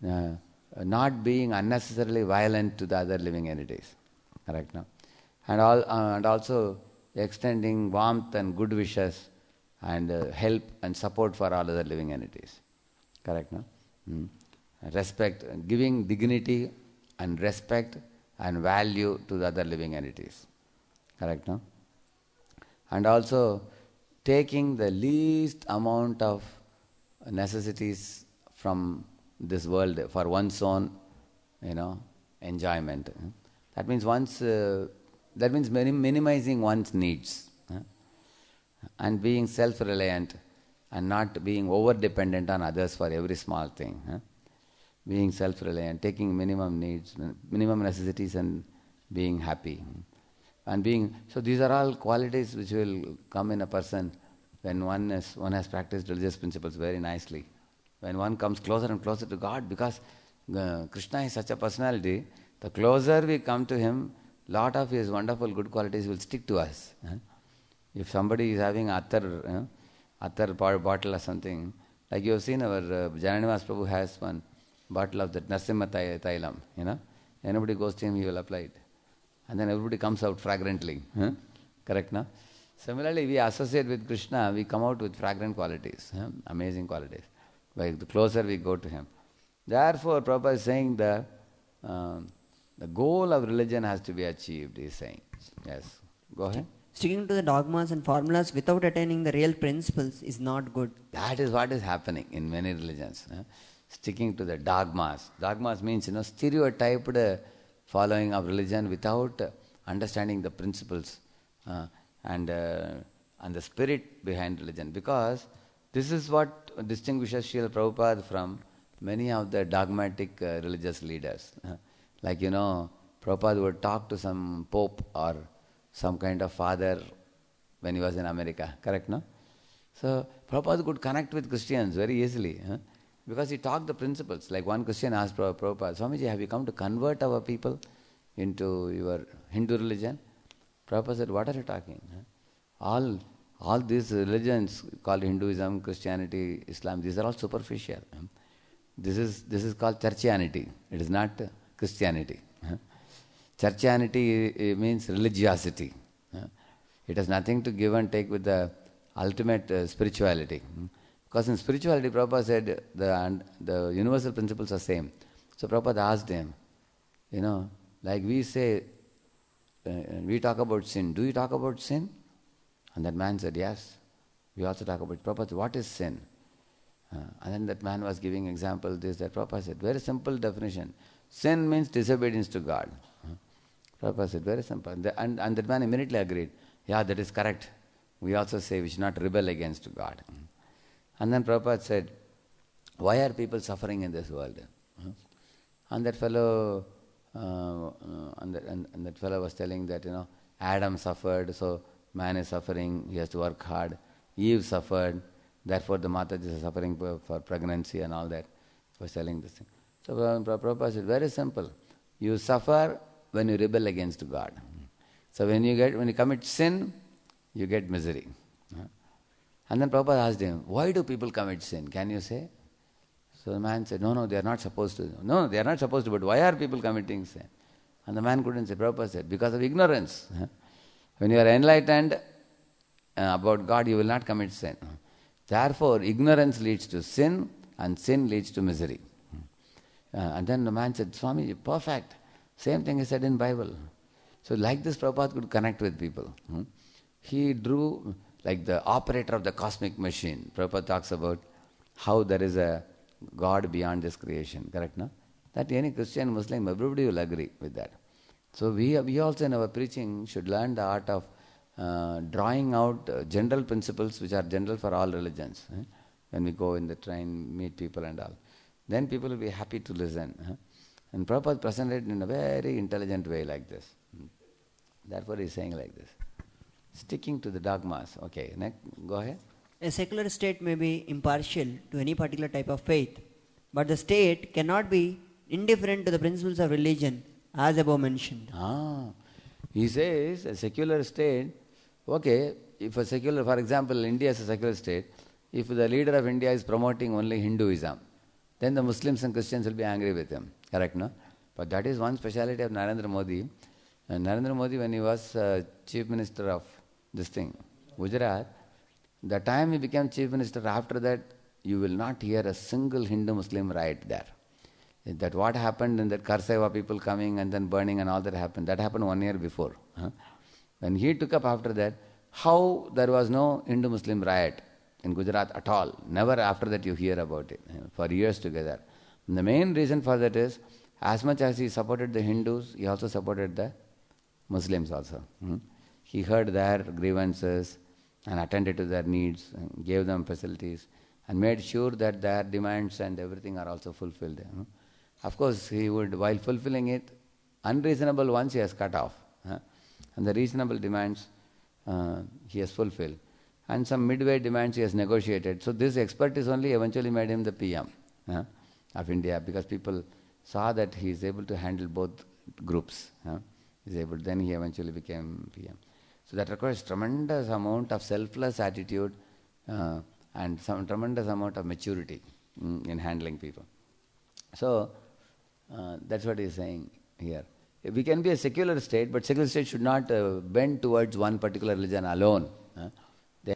not being unnecessarily violent to the other living entities. Correct, no? And also extending warmth and good wishes and help and support for all other living entities. Correct, no? Respect, giving dignity and respect and value to the other living entities. Correct, no? And also taking the least amount of necessities from this world for one's own, enjoyment. That means minimizing one's needs and being self-reliant and not being over-dependent on others for every small thing. Being self-reliant, taking minimum needs, minimum necessities and being happy. So these are all qualities which will come in a person when one has practiced religious principles very nicely. When one comes closer and closer to God, because Krishna is such a personality, the closer we come to him, lot of his wonderful good qualities will stick to us. If somebody is having attar bottle or something, like you have seen our Jananivas Prabhu has one bottle of that Narsimha Tailam, Anybody goes to him, he will apply it. And then everybody comes out fragrantly. Correct, no? Similarly, we associate with Krishna, we come out with fragrant qualities, amazing qualities. Like the closer we go to him. Therefore, Prabhupada is saying the goal of religion has to be achieved, he is saying. Yes, go ahead. Sticking to the dogmas and formulas without attaining the real principles is not good. That is what is happening in many religions. Sticking to the dogmas. Dogmas means, stereotyped following of religion without understanding the principles and the spirit behind religion. Because this is what distinguishes Srila Prabhupada from many of the dogmatic religious leaders. Like, Prabhupada would talk to some pope or some kind of father when he was in America. Correct, no? So, Prabhupada could connect with Christians very easily. Because he taught the principles. Like one Christian asked Prabhupada, Swamiji, have you come to convert our people into your Hindu religion? Prabhupada said, what are you talking? All these religions called Hinduism, Christianity, Islam, these are all superficial. This is called churchianity. It is not Christianity. Churchianity means religiosity. It has nothing to give and take with the ultimate spirituality. Because in spirituality, Prabhupada said the universal principles are same. So Prabhupada asked him, like we say, we talk about sin. Do you talk about sin? And that man said, yes. We also talk about Prabhupada. What is sin? And then that man was giving example, this, that. Prabhupada said, very simple definition. Sin means disobedience to God. Prabhupada said, very simple. And that man immediately agreed, yeah, that is correct. We also say we should not rebel against God. And then Prabhupada said, why are people suffering in this world? And that fellow that fellow was telling that, Adam suffered, so man is suffering, he has to work hard. Eve suffered, therefore the Mataji is suffering for pregnancy and all that. He was telling this thing. So Prabhupada said, very simple. You suffer when you rebel against God. So when you commit sin, you get misery. And then Prabhupada asked him, why do people commit sin? Can you say? So the man said, no, they are not supposed to. No, they are not supposed to, but why are people committing sin? And the man couldn't say. Prabhupada said, because of ignorance. When you are enlightened about God, you will not commit sin. Therefore, ignorance leads to sin, and sin leads to misery. And then the man said, Swami, perfect. Same thing is said in Bible. So like this, Prabhupada could connect with people. He drew like the operator of the cosmic machine. Prabhupada talks about how there is a God beyond this creation. Correct, no? That any Christian, Muslim, everybody will agree with that. So we also in our preaching should learn the art of drawing out general principles which are general for all religions. When we go in the train, meet people and all. Then people will be happy to listen. And Prabhupada presented in a very intelligent way like this. Therefore he is saying like this. Sticking to the dogmas. Okay, next, go ahead. A secular state may be impartial to any particular type of faith, but the state cannot be indifferent to the principles of religion as above mentioned. He says a secular state, okay, if a secular, for example, India is a secular state, if the leader of India is promoting only Hinduism, then the Muslims and Christians will be angry with him. Correct, no? But that is one speciality of Narendra Modi. And Narendra Modi, when he was Chief Minister of this thing, Gujarat, the time he became Chief Minister, after that, you will not hear a single Hindu-Muslim riot there. That what happened in that Karsaiva people coming and then burning and all that happened 1 year before. When he took up after that, how there was no Hindu-Muslim riot in Gujarat at all. Never after that you hear about it, for years together. And the main reason for that is, as much as he supported the Hindus, he also supported the Muslims also. He heard their grievances and attended to their needs, and gave them facilities, and made sure that their demands and everything are also fulfilled. Of course, he would, while fulfilling it, unreasonable ones he has cut off. And the reasonable demands he has fulfilled. And some midway demands he has negotiated. So this expertise only eventually made him the PM of India, because people saw that he is able to handle both groups. Then he eventually became PM. So that requires tremendous amount of selfless attitude and some tremendous amount of maturity in handling people. So that's what he is saying here. We can be a secular state, but secular state should not bend towards one particular religion alone. They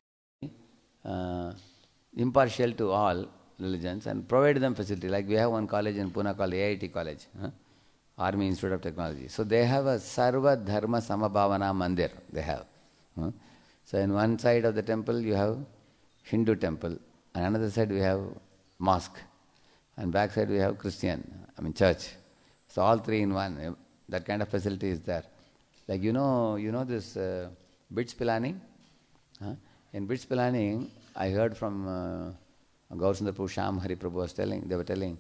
are impartial to all religions and provide them facility. Like we have one college in Pune called AIT College, Army Institute of Technology. So they have a Sarva Dharma Samabhavana Mandir. They have. So in one side of the temple you have Hindu temple, and another side we have mosque, and back side we have church. So all three in one. That kind of facility is there. Like you know this BITS Pilani? In BITS Pilani, I heard from Gaurasundar Prabhu, Shyam Hari Prabhu they were telling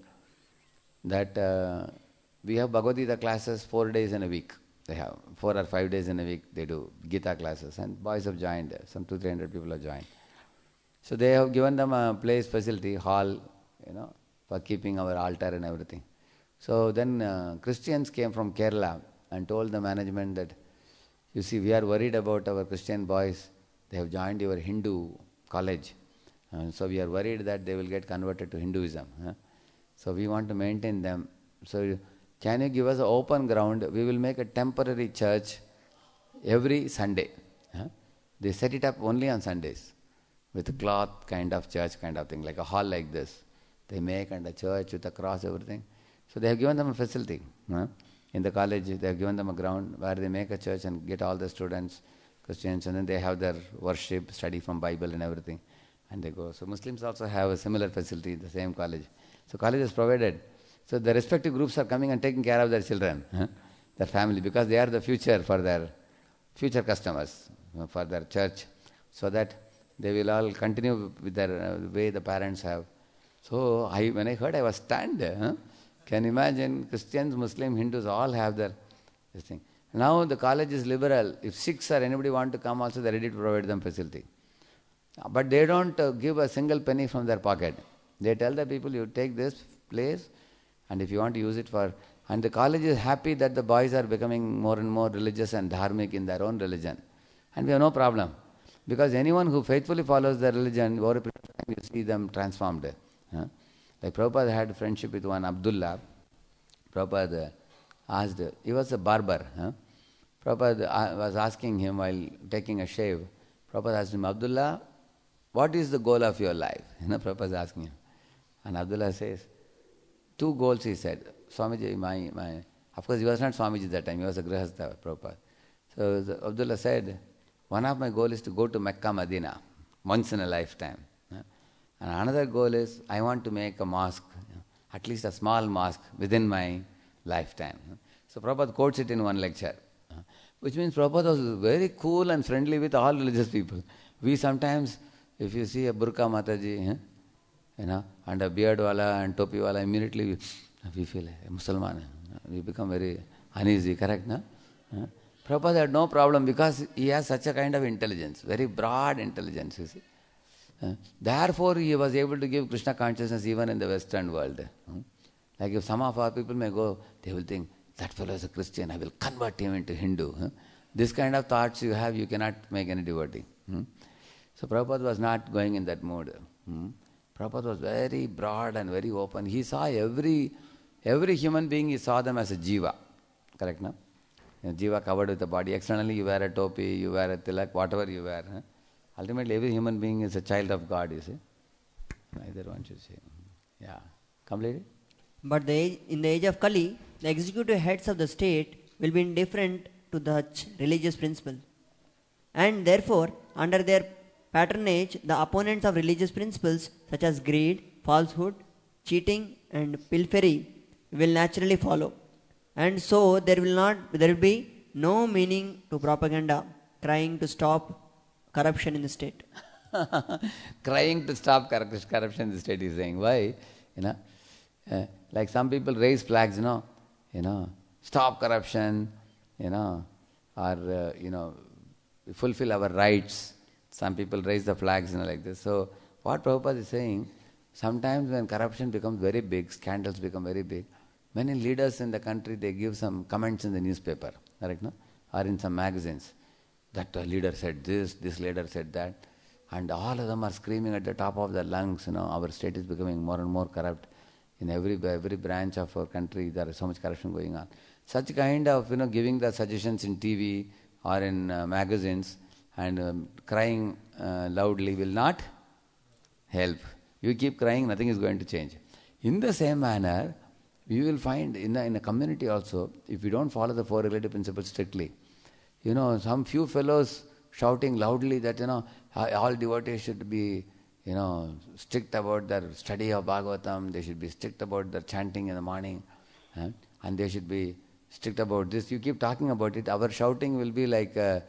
that we have Bhagavad Gita classes 4 days in a week. They have 4 or 5 days in a week they do Gita classes, and boys have joined, some 200-300 people have joined. So they have given them a place facility, hall, for keeping our altar and everything. So then Christians came from Kerala and told the management that, you see, we are worried about our Christian boys. They have joined your Hindu college. So we are worried that they will get converted to Hinduism. So we want to maintain them. So can you give us an open ground? We will make a temporary church every Sunday. They set it up only on Sundays with a cloth kind of church kind of thing, like a hall like this. They make, and a church with a cross, everything. So they have given them a facility. In the college, they have given them a ground where they make a church and get all the students, Christians, and then they have their worship, study from Bible and everything, and they go. So Muslims also have a similar facility in the same college. So college is provided. So the respective groups are coming and taking care of their children, their family, because they are the future for their future customers, for their church, so that they will all continue with their way the parents have. So when I heard, I was stunned. Can you imagine? Christians, Muslims, Hindus all have this thing. Now the college is liberal. If Sikhs or anybody want to come also, they are ready to provide them facility. But they don't give a single penny from their pocket. They tell the people, you take this place, and if you want to use it for... And the college is happy that the boys are becoming more and more religious and dharmic in their own religion. And we have no problem. Because anyone who faithfully follows their religion, over a period of time you see them transformed. Like Prabhupada had friendship with one Abdullah. Prabhupada asked, he was a barber. Prabhupada was asking him while taking a shave. Prabhupada asked him, Abdullah, what is the goal of your life? Prabhupada is asking him. And Abdullah says, 2 goals, he said. Swamiji, of course he was not Swamiji that time, he was a Grihastha, Prabhupada. So Abdullah said, one of my goals is to go to Mecca, Medina, once in a lifetime. And another goal is, I want to make a mosque, at least a small mosque within my lifetime. So Prabhupada quotes it in one lecture. Which means Prabhupada was very cool and friendly with all religious people. We sometimes, if you see a Burqa Mataji, and a beard wala and topi wala, immediately we feel a Muslim. We become very uneasy, correct? No? Prabhupada had no problem because he has such a kind of intelligence, very broad intelligence, you see. Therefore, he was able to give Krishna consciousness even in the Western world. Like if some of our people may go, they will think, that fellow is a Christian, I will convert him into Hindu. This kind of thoughts you have, you cannot make any devotee. So Prabhupada was not going in that mood. Prabhupada was very broad and very open. He saw every human being, he saw them as a jiva. Correct, no? Jiva covered with the body. Externally you wear a topi, you wear a tilak, whatever you wear. Ultimately every human being is a child of God, you see. Either one should say. Yeah. Completed? But in the age of Kali, the executive heads of the state will be indifferent to such religious principle. And therefore, under their patronage, the opponents of religious principles such as greed, falsehood, cheating and pilfery will naturally follow. And so there will be no meaning to propaganda trying to stop corruption in the state. Crying to stop corruption in the state, is saying. Why? Like some people raise flags, stop corruption, or fulfill our rights. Some people raise the flags, like this. So what Prabhupada is saying, sometimes when corruption becomes very big, scandals become very big, many leaders in the country, they give some comments in the newspaper, correct, no? Or in some magazines. That leader said this leader said that. And all of them are screaming at the top of their lungs, our state is becoming more and more corrupt. In every branch of our country, there is so much corruption going on. Such kind of, giving the suggestions in TV or in magazines and crying loudly will not help. You keep crying, nothing is going to change. In the same manner, you will find in a community also, if you don't follow the four relative principles strictly, some few fellows shouting loudly that, all devotees should be, strict about their study of Bhagavatam, they should be strict about their chanting in the morning, and they should be strict about this. You keep talking about it, our shouting will be like a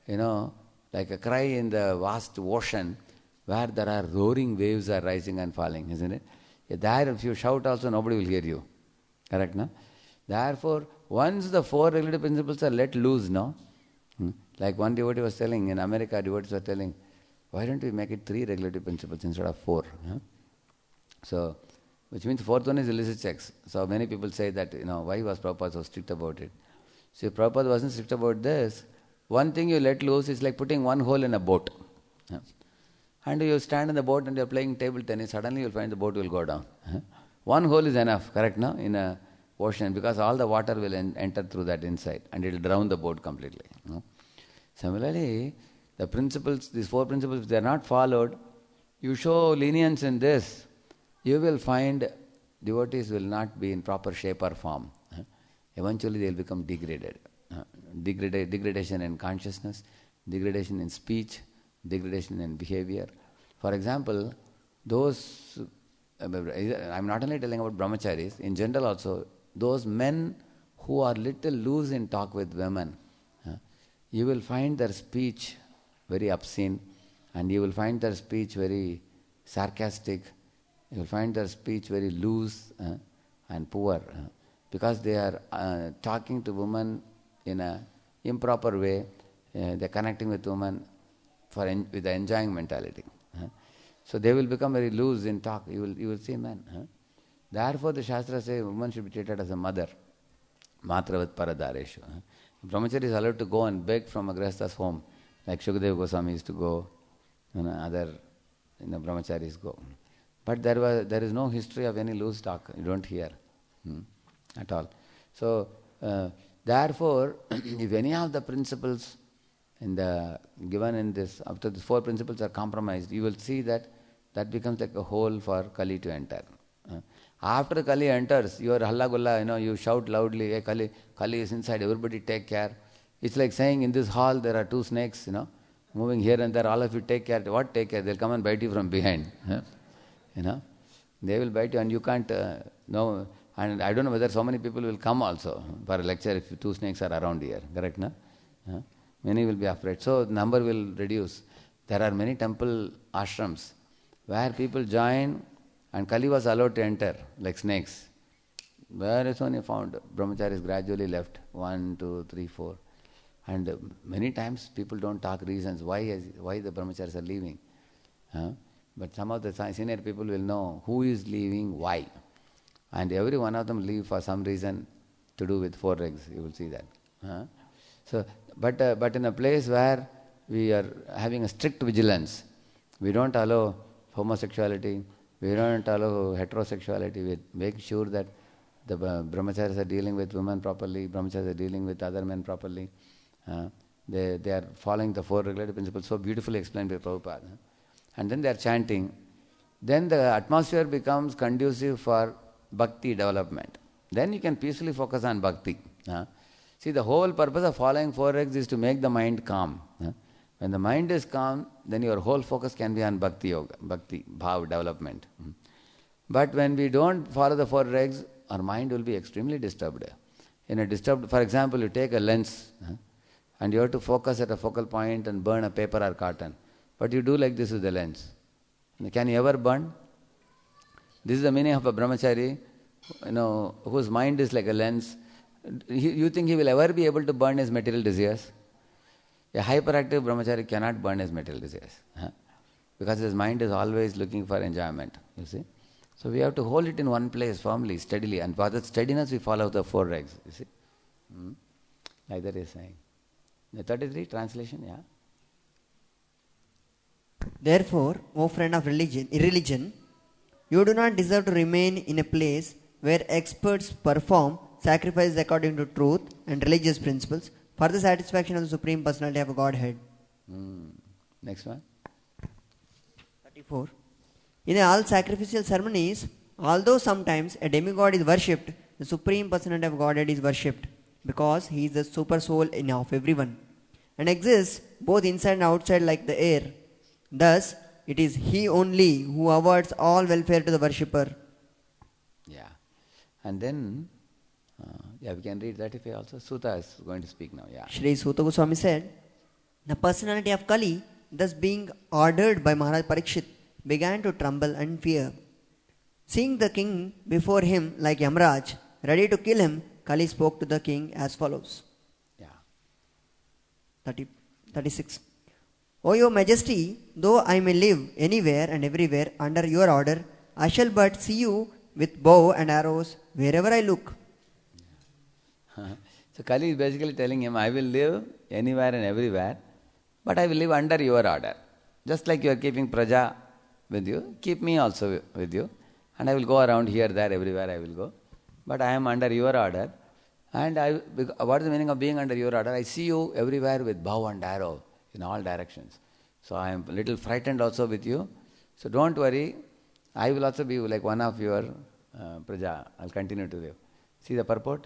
cry in the vast ocean where there are roaring waves are rising and falling, isn't it? There, if you shout also, nobody will hear you. Correct, no? Therefore, once the four regulative principles are let loose, no? Like one devotee was telling, in America, devotees were telling, why don't we make it 3 regulative principles instead of 4? So, which means fourth one is illicit sex. So many people say that, why was Prabhupada so strict about it? See, if Prabhupada wasn't strict about this, one thing you let loose is like putting one hole in a boat. And you stand in the boat and you're playing table tennis, suddenly you'll find the boat will go down. One hole is enough, correct, no? In a ocean, because all the water will enter through that inside and it will drown the boat completely. Similarly, the principles, these 4 principles, if they are not followed, you show lenience in this, you will find devotees will not be in proper shape or form. Eventually they will become degraded. Degradation in consciousness, degradation in speech, degradation in behavior. For example, those, I'm not only telling about brahmacharis, in general also, those men who are little loose in talk with women, you will find their speech very obscene, and you will find their speech very sarcastic, you will find their speech very loose and poor, because they are talking to women in an improper way, they are connecting with women with the enjoying mentality. So they will become very loose in talk, you will see men. Therefore the Shastra says woman should be treated as a mother, matravat paradareshu. Brahmachari is allowed to go and beg from a grihastha's home, like Shukadeva Goswami used to go, other brahmacharis go. But there is no history of any loose talk, you don't hear at all. So therefore, if any of the principles given in this, after the 4 principles are compromised, you will see that becomes like a hole for Kali to enter. After Kali enters, you are halla gulla, you shout loudly, hey Kali is inside, everybody take care. It's like saying in this hall there are 2 snakes, moving here and there, all of you take care. What take care? They'll come and bite you from behind. They will bite you and you can't know. And I don't know whether so many people will come also for a lecture if 2 snakes are around here, correct, no? Many will be afraid. So the number will reduce. There are many temple ashrams where people join and Kali was allowed to enter like snakes. Where is only found brahmacharis gradually left, 1, 2, 3, 4. And many times people don't talk reasons why the brahmacharis are leaving. But some of the senior people will know who is leaving, why. And every one of them leave for some reason. to do with 4 eggs. You will see that. So, but in a place where we are having a strict vigilance, we don't allow homosexuality, we don't allow heterosexuality. We make sure that the brahmacharis are dealing with women properly, brahmacharis are dealing with other men properly. They are following the 4 regulative principles so beautifully explained by Prabhupada. And then they are chanting. Then the atmosphere becomes conducive for bhakti development. Then you can peacefully focus on bhakti. See, the whole purpose of following 4 eggs is to make the mind calm. When the mind is calm, then your whole focus can be on bhakti yoga, bhakti, bhav development. But when we don't follow the 4 eggs, our mind will be extremely disturbed. For example, you take a lens and you have to focus at a focal point and burn a paper or cotton. But you do like this with the lens. Can you ever burn? This is the meaning of a brahmachari, whose mind is like a lens. You think he will ever be able to burn his material desires? A hyperactive brahmachari cannot burn his material desires. Because his mind is always looking for enjoyment, you see. So we have to hold it in one place firmly, steadily. And for that steadiness, we follow the 4 eggs, you see. Like that is saying. The 33 translation, yeah. Therefore, O friend of irreligion, you do not deserve to remain in a place where experts perform sacrifices according to truth and religious principles for the satisfaction of the Supreme Personality of Godhead. Next one. 34. In all sacrificial ceremonies, although sometimes a demigod is worshipped, the Supreme Personality of Godhead is worshipped because he is the super soul of everyone and exists both inside and outside like the air. Thus, it is he only who awards all welfare to the worshipper. Yeah. And then, we can read that if also. Sutta is going to speak now. Yeah. Shri Suta Goswami said, the personality of Kali, thus being ordered by Maharaj Parikshit, began to tremble and fear. Seeing the king before him like Yamraj, ready to kill him, Kali spoke to the king as follows. Yeah. 36. O your majesty, though I may live anywhere and everywhere under your order, I shall but see you with bow and arrows wherever I look. So Kali is basically telling him, I will live anywhere and everywhere, but I will live under your order. Just like you are keeping Praja with you, keep me also with you. And I will go around here, there, everywhere I will go. But I am under your order. And what is the meaning of being under your order? I see you everywhere with bow and arrow in all directions. So I am a little frightened also with you. So don't worry. I will also be like one of your Praja. I will continue to live. See the purport?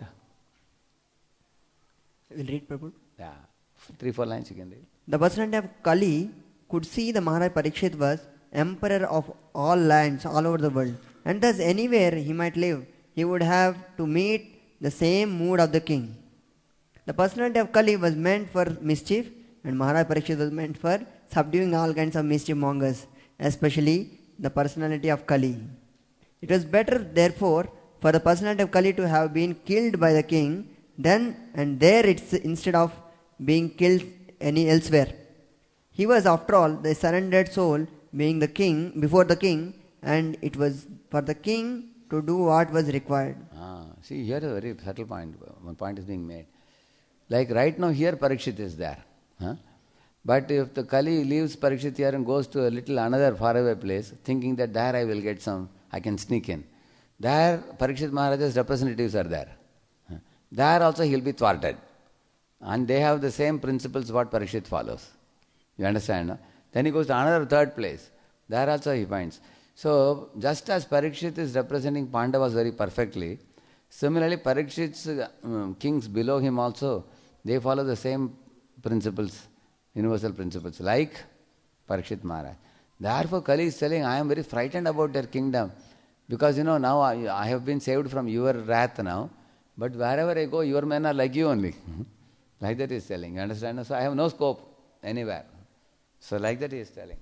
We'll read purport. Yeah. 3-4 lines you can read. The personality of Kali could see the Maharaj Parikshit was emperor of all lands all over the world. And thus anywhere he might live, he would have to meet the same mood of the king. The personality of Kali was meant for mischief, and Maharaj Parikshit was meant for subduing all kinds of mischief mongers, especially the personality of Kali. It was better, therefore, for the personality of Kali to have been killed by the king then and there instead of being killed any elsewhere. He was, after all, the surrendered soul being the king, before the king, and it was for the king to do what was required. See, here is a very subtle point. One point is being made. Like right now here Parikshit is there. But if the Kali leaves Parikshit here and goes to a little another faraway place, thinking that there I will get I can sneak in. There Parikshit Maharaj's representatives are there. There also he will be thwarted. And they have the same principles what Parikshit follows. You understand? No? Then he goes to another third place. There also he finds. So, just as Parikshit is representing Pandavas very perfectly, similarly Parikshit's kings below him also, they follow the same principles, universal principles, like Parikshit Maharaj. Therefore, Kali is telling, I am very frightened about their kingdom, because now I have been saved from your wrath now, but wherever I go, your men are like you only. Like that he is telling, you understand? So I have no scope anywhere. So like that he is telling.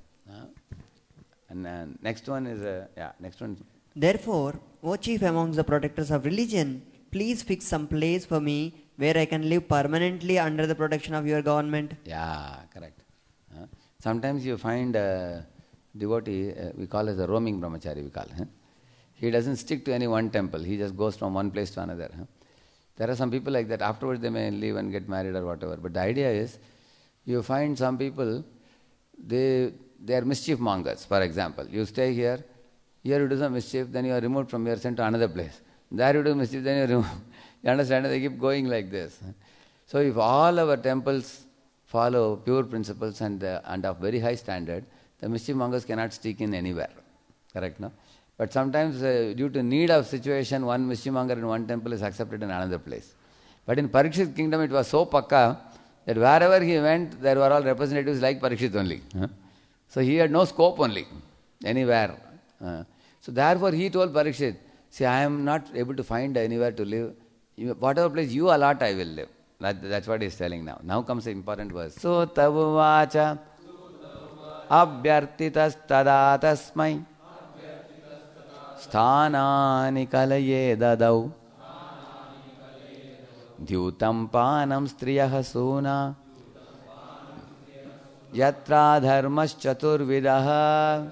And next one is, next one. Therefore, O chief amongst the protectors of religion, please fix some place for me where I can live permanently under the protection of your government. Yeah, correct. Sometimes you find a devotee, we call as a roaming brahmachari, we call. He doesn't stick to any one temple. He just goes from one place to another. There are some people like that. Afterwards they may leave and get married or whatever. But the idea is, you find some people, they are mischief mongers, for example. You stay here you do some mischief, then you are removed from here, sent to another place. There you do mischief, then you are removed. You understand? They keep going like this. So if all our temples follow pure principles and of very high standard, the mischief mongers cannot sneak in anywhere. Correct, no? But sometimes due to need of situation, one mischief monger in one temple is accepted in another place. But in Parikshit kingdom it was so pakka that wherever he went, there were all representatives like Parikshit only. So he had no scope only, anywhere. So therefore he told Parikshit, see, I am not able to find anywhere to live. Whatever place you allot, I will live. That's what he is telling now. Now comes the important verse. So tavuvacha abhyartitas tada tasmai sthanani kalaye dadau dhyutam panam striyah suna yatra dharmas chaturvidah.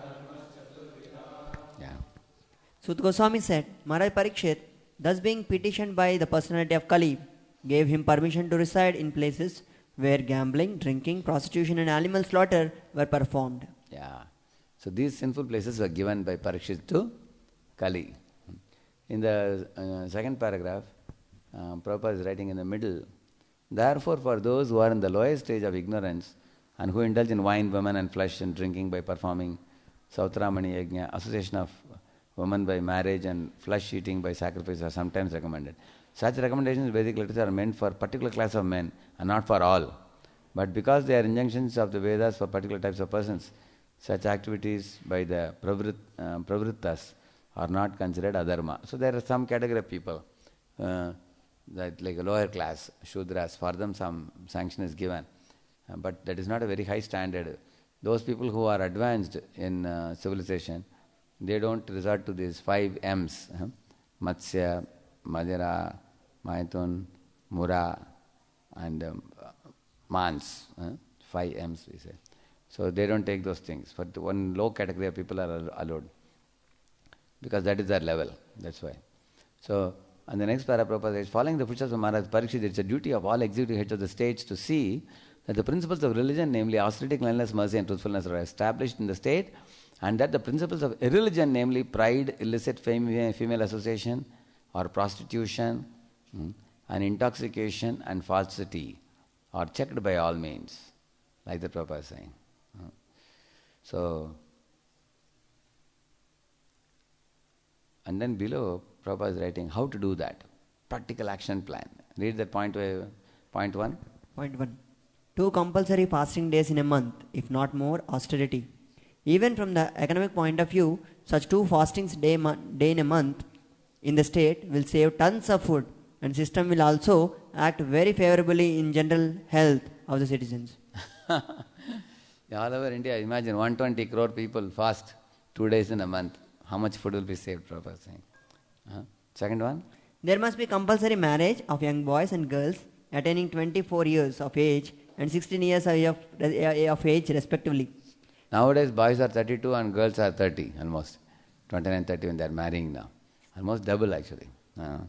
Sut Goswami said, Maharaj Parikshit, thus being petitioned by the personality of Kali, gave him permission to reside in places where gambling, drinking, prostitution and animal slaughter were performed. Yeah. So these sinful places were given by Parikshit to Kali. In the second paragraph, Prabhupada is writing in the middle, therefore for those who are in the lowest stage of ignorance and who indulge in wine, women and flesh and drinking by performing Sautramani Yajna, association of women by marriage and flesh eating by sacrifice are sometimes recommended. Such recommendations in Vedic literature are meant for particular class of men and not for all. But because they are injunctions of the Vedas for particular types of persons, such activities by the pravrittas are not considered adharma. So there are some category of people, that like a lower class, Shudras, for them some sanction is given. But that is not a very high standard. Those people who are advanced in civilization, they don't resort to these 5 M's. Matsya, Madhira, Maithun, Mura and Mans. 5 M's we say. So they don't take those things. But one low category of people are allowed. Because that is their level. That's why. So, and the next paragraph, Prabhupada says, following the footsteps of Maharaj Parikshit, it's a duty of all executive heads of the states to see that the principles of religion, namely austerity, cleanliness, mercy and truthfulness are established in the state, and that the principles of irreligion, namely pride, illicit female association or prostitution and intoxication and falsity are checked by all means, like the Prabhupada is saying. So, and then below, Prabhupada is writing how to do that. Practical action plan. Read that point 1. Point 1. 2 compulsory fasting days in a month, if not more, austerity. Even from the economic point of view, such 2 fastings day in a month in the state will save tons of food, and system will also act very favorably in general health of the citizens. All over India, imagine 120 crore people fast 2 days in a month. How much food will be saved, Prabhupada is saying. Second one? There must be compulsory marriage of young boys and girls attaining 24 years of age and 16 years of age respectively. Nowadays boys are 32 and girls are 30 almost. 29, 30 when they are marrying now. Almost double actually. There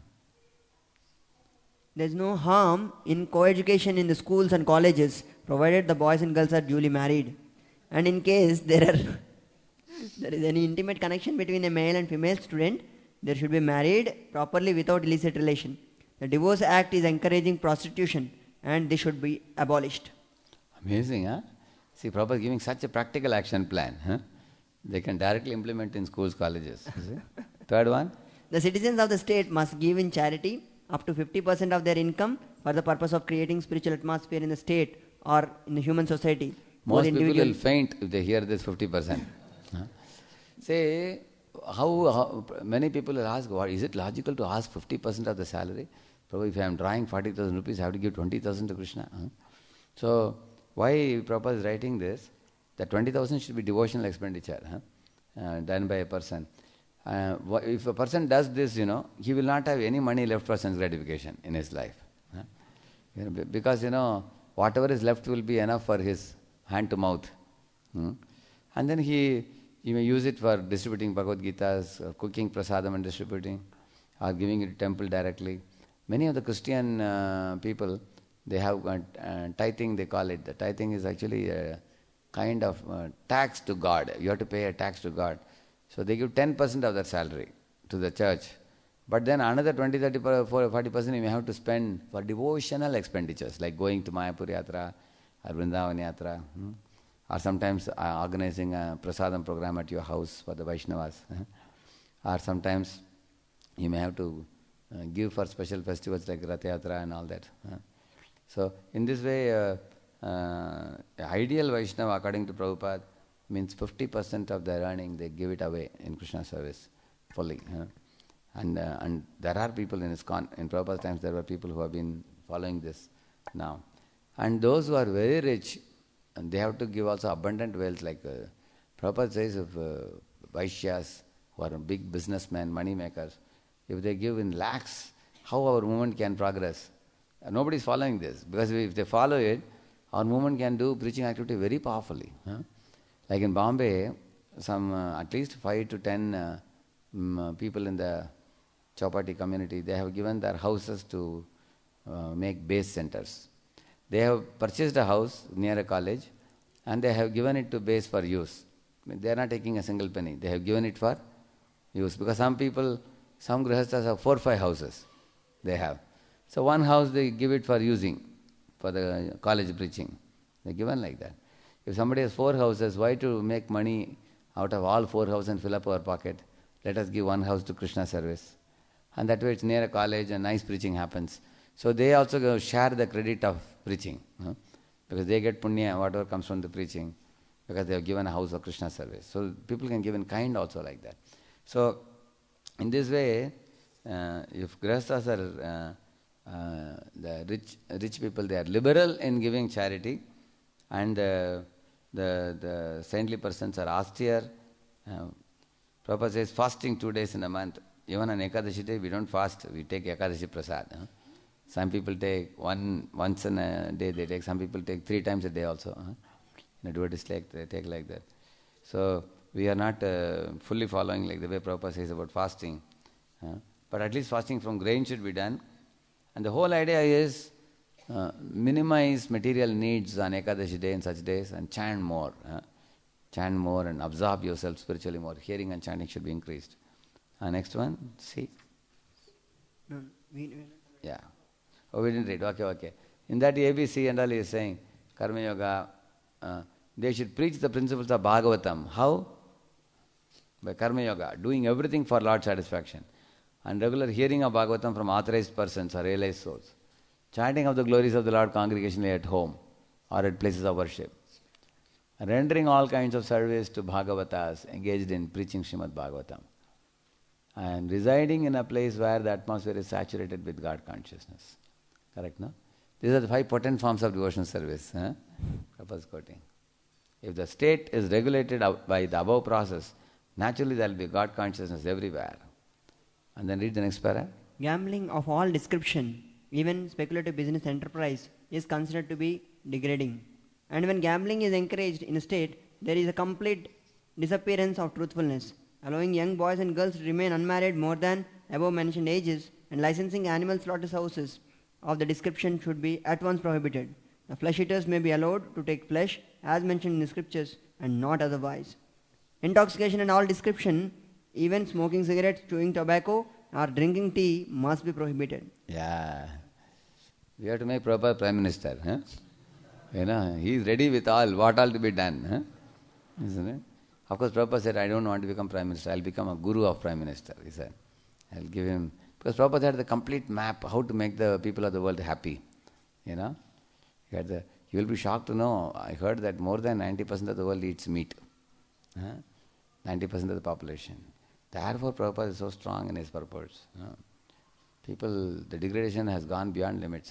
is no harm in co-education in the schools and colleges, provided the boys and girls are duly married. And in case there is any intimate connection between a male and female student, they should be married properly without illicit relation. The Divorce Act is encouraging prostitution and this should be abolished. Amazing, huh? See, Prabhupada is giving such a practical action plan. Huh? They can directly implement in schools, colleges. Third one? The citizens of the state must give in charity up to 50% of their income for the purpose of creating spiritual atmosphere in the state or in the human society. Most people will faint if they hear this 50%. Say, how many people will ask, is it logical to ask 50% of the salary? Probably if I am drawing 40,000 rupees, I have to give 20,000 to Krishna. So, why Prabhupada is writing this? That 20,000 should be devotional expenditure done by a person. If a person does this, he will not have any money left for sense gratification in his life. Because, whatever is left will be enough for his hand to mouth. And then he may use it for distributing Bhagavad Gitas, or cooking prasadam and distributing, or giving it to temple directly. Many of the Christian people, they have tithing, they call it. The tithing is actually a kind of tax to God. You have to pay a tax to God. So they give 10% of their salary to the church. But then another 20, 30, 40% you may have to spend for devotional expenditures, like going to Mayapur Yatra, or Vrindavan Yatra, or sometimes organizing a prasadam program at your house for the Vaishnavas. Or sometimes you may have to give for special festivals like Rath Yatra and all that. So in this way, ideal Vaishnava, according to Prabhupada, means 50% of their earning they give it away in Krishna service fully. And there are people in ISKCON, in Prabhupada's times there were people who have been following this now. And those who are very rich, and they have to give also abundant wealth, like Prabhupada says of Vaishyas, who are big businessmen, money makers, if they give in lakhs, how our movement can progress? Nobody is following this, because if they follow it, our movement can do preaching activity very powerfully. Like in Bombay, some at least 5 to 10 people in the Chowpatty community, they have given their houses to make base centers. They have purchased a house near a college and they have given it to base for use. They are not taking a single penny. They have given it for use, because some people, some grihasthas have 4 or 5 houses they have. So one house they give it for using, for the college preaching. They are given like that. If somebody has 4 houses, why to make money out of all 4 houses and fill up our pocket? Let us give one house to Krishna service. And that way it's near a college and nice preaching happens. So they also share the credit of preaching, because they get punya, whatever comes from the preaching, because they have given a house of Krishna service. So people can give in kind also like that. So in this way, if grihasthas are the rich people, they are liberal in giving charity, and the saintly persons are austere. Prabhupada says fasting 2 days in a month. Even on Ekadashi day, we don't fast, we take Ekadashi prasad. Some people take once in a day they take, some people take 3 times a day also. In a devotee's like they take like that. So we are not fully following like the way Prabhupada says about fasting. But at least fasting from grain should be done. And the whole idea is minimize material needs on Ekadashi day and such days, and chant more. Chant more and absorb yourself spiritually more. Hearing and chanting should be increased. Next one, see. No, yeah. Oh, we didn't read. Okay. In that ABC and all he is saying, Karma Yoga, they should preach the principles of Bhagavatam. How? By Karma Yoga, doing everything for Lord satisfaction. And regular hearing of Bhagavatam from authorized persons or realized souls. Chanting of the glories of the Lord congregationally at home or at places of worship. Rendering all kinds of service to Bhagavatas engaged in preaching Srimad Bhagavatam. And residing in a place where the atmosphere is saturated with God consciousness. Correct, no? These are the 5 potent forms of devotional service. Prabhupada's quoting. If the state is regulated by the above process, naturally there will be God consciousness everywhere. And then read the next para. Gambling of all description, even speculative business enterprise, is considered to be degrading. And when gambling is encouraged in a state, there is a complete disappearance of truthfulness. Allowing young boys and girls to remain unmarried more than above mentioned ages, and licensing animal slaughterhouses of the description should be at once prohibited. The flesh eaters may be allowed to take flesh as mentioned in the scriptures and not otherwise. Intoxication and all description, even smoking cigarettes, chewing tobacco or drinking tea must be prohibited. Yeah. We have to make proper Prime Minister. He is ready with what all to be done. Isn't it? Of course, Prabhupada said, I don't want to become Prime Minister, I'll become a Guru of Prime Minister. He said, I'll give him, because Prabhupada had the complete map how to make the people of the world happy. You will be shocked to know, I heard that more than 90% of the world eats meat. 90% of the population. Therefore, Prabhupada is so strong in his purpose. People, the degradation has gone beyond limits.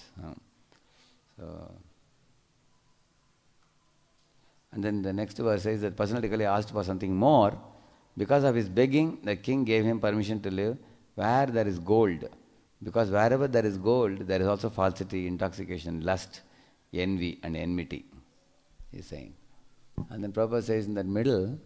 And then the next verse says that personally asked for something more. Because of his begging, the king gave him permission to live where there is gold. Because wherever there is gold, there is also falsity, intoxication, lust, envy and enmity, he is saying. And then Prabhupada says in that middle,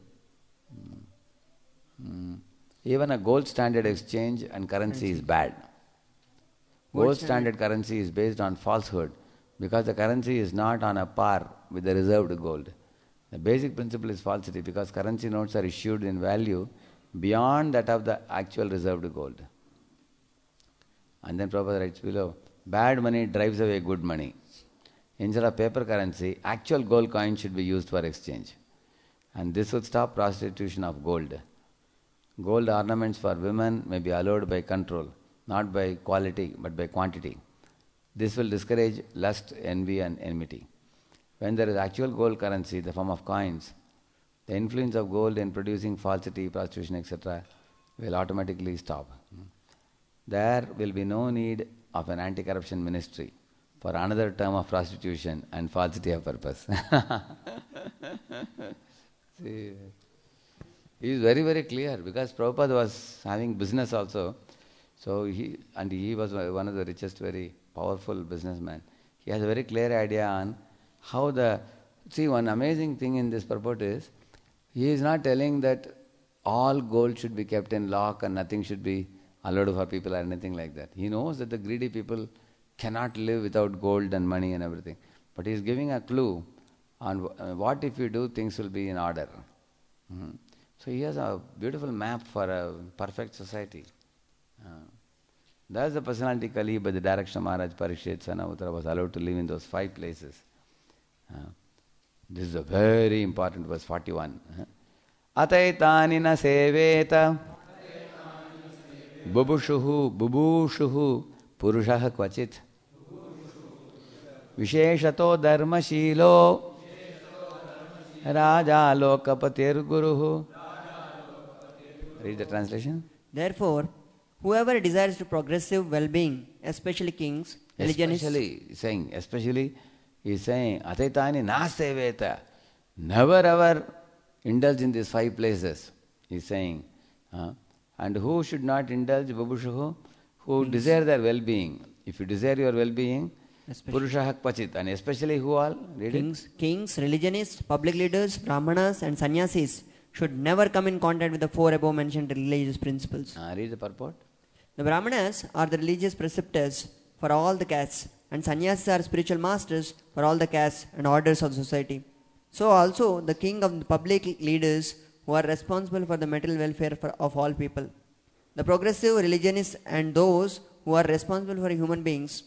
even a gold standard exchange and currency is bad. Gold standard currency is based on falsehood because the currency is not on a par with the reserved gold. The basic principle is falsity because currency notes are issued in value beyond that of the actual reserved gold. And then Prabhupada writes below, bad money drives away good money. Instead of paper currency, actual gold coin should be used for exchange. And this would stop prostitution of gold. Gold ornaments for women may be allowed by control, not by quality but by quantity. This will discourage lust, envy and enmity. When there is actual gold currency, the form of coins, the influence of gold in producing falsity, prostitution, etc. will automatically stop. There will be no need of an anti-corruption ministry for another term of prostitution and falsity of purpose. See, he is very, very clear because Prabhupada was having business also. So he was one of the richest, very powerful businessmen. He has a very clear idea on how one amazing thing in this purport is, he is not telling that all gold should be kept in lock and nothing should be allowed for people or anything like that. He knows that the greedy people cannot live without gold and money and everything. But he is giving a clue on what if you do, things will be in order. So he has a beautiful map for a perfect society. That's the personality Kali, by the direction of Maharaj Parikshit Sanavutara was allowed to live in those 5 places. This is a very important verse 41. Ataitani na seveta bubushuhu purushah kvachit visheshato dharmashilo raja lokapatir guruhu. Read the translation. Therefore, whoever desires to progressive well-being, especially kings, Especially, he's saying, Ataitani na seveta. Never ever indulge in these 5 places. He's saying. And who should not indulge? Babushuhu? Who desire their well-being. If you desire your well-being, Purushah Pachit. And especially who all? Read Kings, religionists, public leaders, brahmanas and sannyasis should never come in contact with the 4 above mentioned religious principles. Read the purport. The brahmanas are the religious preceptors for all the castes, and sannyasis are spiritual masters for all the castes and orders of society. So also the king of the public leaders who are responsible for the material welfare of all people. The progressive religionists and those who are responsible human beings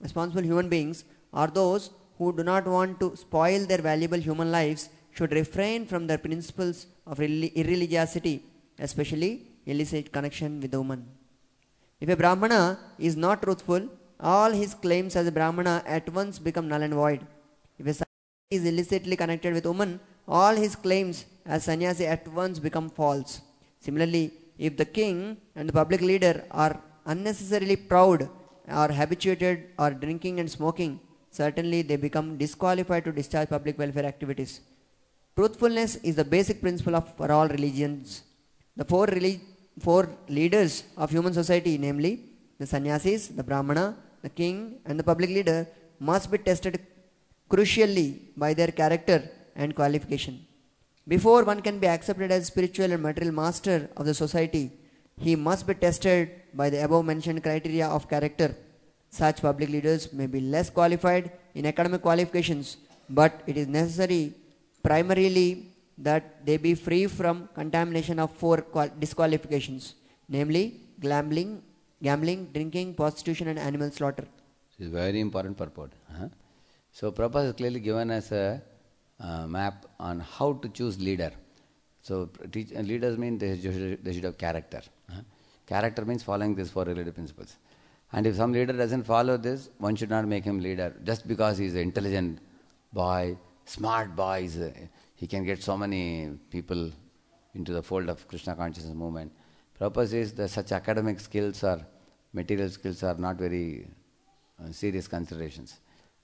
are those who do not want to spoil their valuable human lives, should refrain from their principles of irreligiosity, especially illicit connection with the woman. If a brahmana is not truthful, all his claims as a brahmana at once become null and void. If a sannyasi is illicitly connected with woman, all his claims as sannyasi at once become false. Similarly, if the king and the public leader are unnecessarily proud or habituated or drinking and smoking, certainly they become disqualified to discharge public welfare activities. Truthfulness is the basic principle for all religions. The 4 leaders of human society, namely the sannyasis, the brahmana, the king and the public leader, must be tested crucially by their character and qualification. Before one can be accepted as spiritual and material master of the society, he must be tested by the above mentioned criteria of character. Such public leaders may be less qualified in academic qualifications, but it is necessary primarily that they be free from contamination of 4 disqualifications, namely gambling, drinking, prostitution and animal slaughter. This is very important purport. So Prabhupada has clearly given us a map on how to choose leader. So leaders mean they should have character. Character means following these 4 related principles. And if some leader doesn't follow this, one should not make him leader just because he is an intelligent boy, smart boy. He can get so many people into the fold of Krishna consciousness movement. Prabhupada says that such academic skills or material skills are not very serious considerations.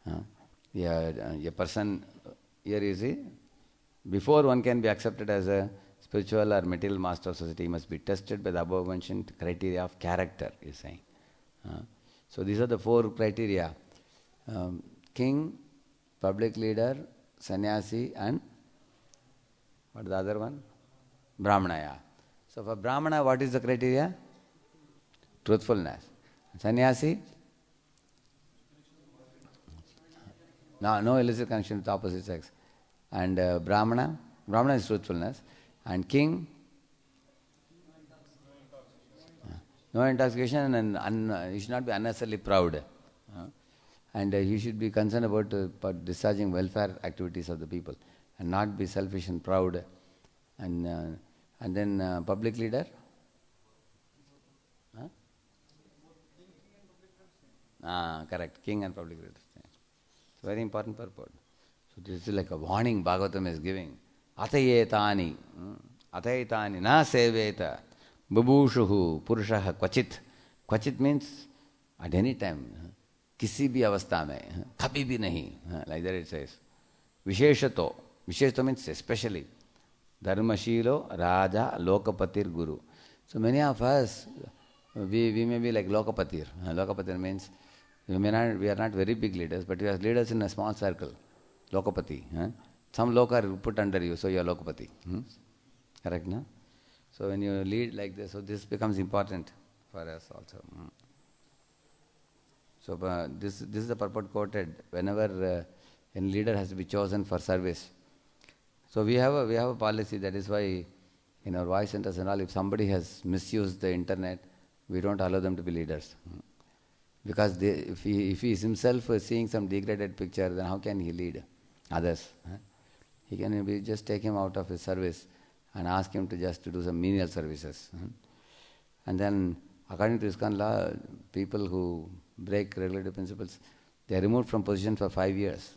A person, here you see, before one can be accepted as a spiritual or material master of society, he must be tested by the above mentioned criteria of character, he is saying. So these are the 4 criteria. King, public leader, sannyasi and what is the other one? Brahmana. Yeah. So for Brahmana, what is the criteria? Truthfulness. Sannyasi? no illicit connection with opposite sex. And Brahmana is truthfulness. And king, no intoxication, and he should not be unnecessarily proud. And he should be concerned about discharging welfare activities of the people and not be selfish and proud. And then public leader? Correct, king and public leader. It's a very important purport. So this is like a warning Bhagavatam is giving. Atayetani na seveta babushuhu purushaha kvachit. Kvachit means at any time, kisi bhi avastha mein, kabhi bhi nahi. Like that it says. Visheshato. Visheshato means especially. Dharmashilo Raja Lokapatir Guru. So many of us, we may be like Lokapatir. Lokapatir means we are not very big leaders, but we are leaders in a small circle. Lokapati. Some loka are put under you, so you are Lokapati. Correct, no? So when you lead like this, so this becomes important for us also. So this is the purport quoted whenever a leader has to be chosen for service. So we have a policy. That is why in our voice centers and all, if somebody has misused the internet, we don't allow them to be leaders. Because if he is himself seeing some degraded picture, then how can he lead others? We just take him out of his service and ask him to just do some menial services. And then, according to ISKCON law, people who break regulative principles, they are removed from position for 5 years.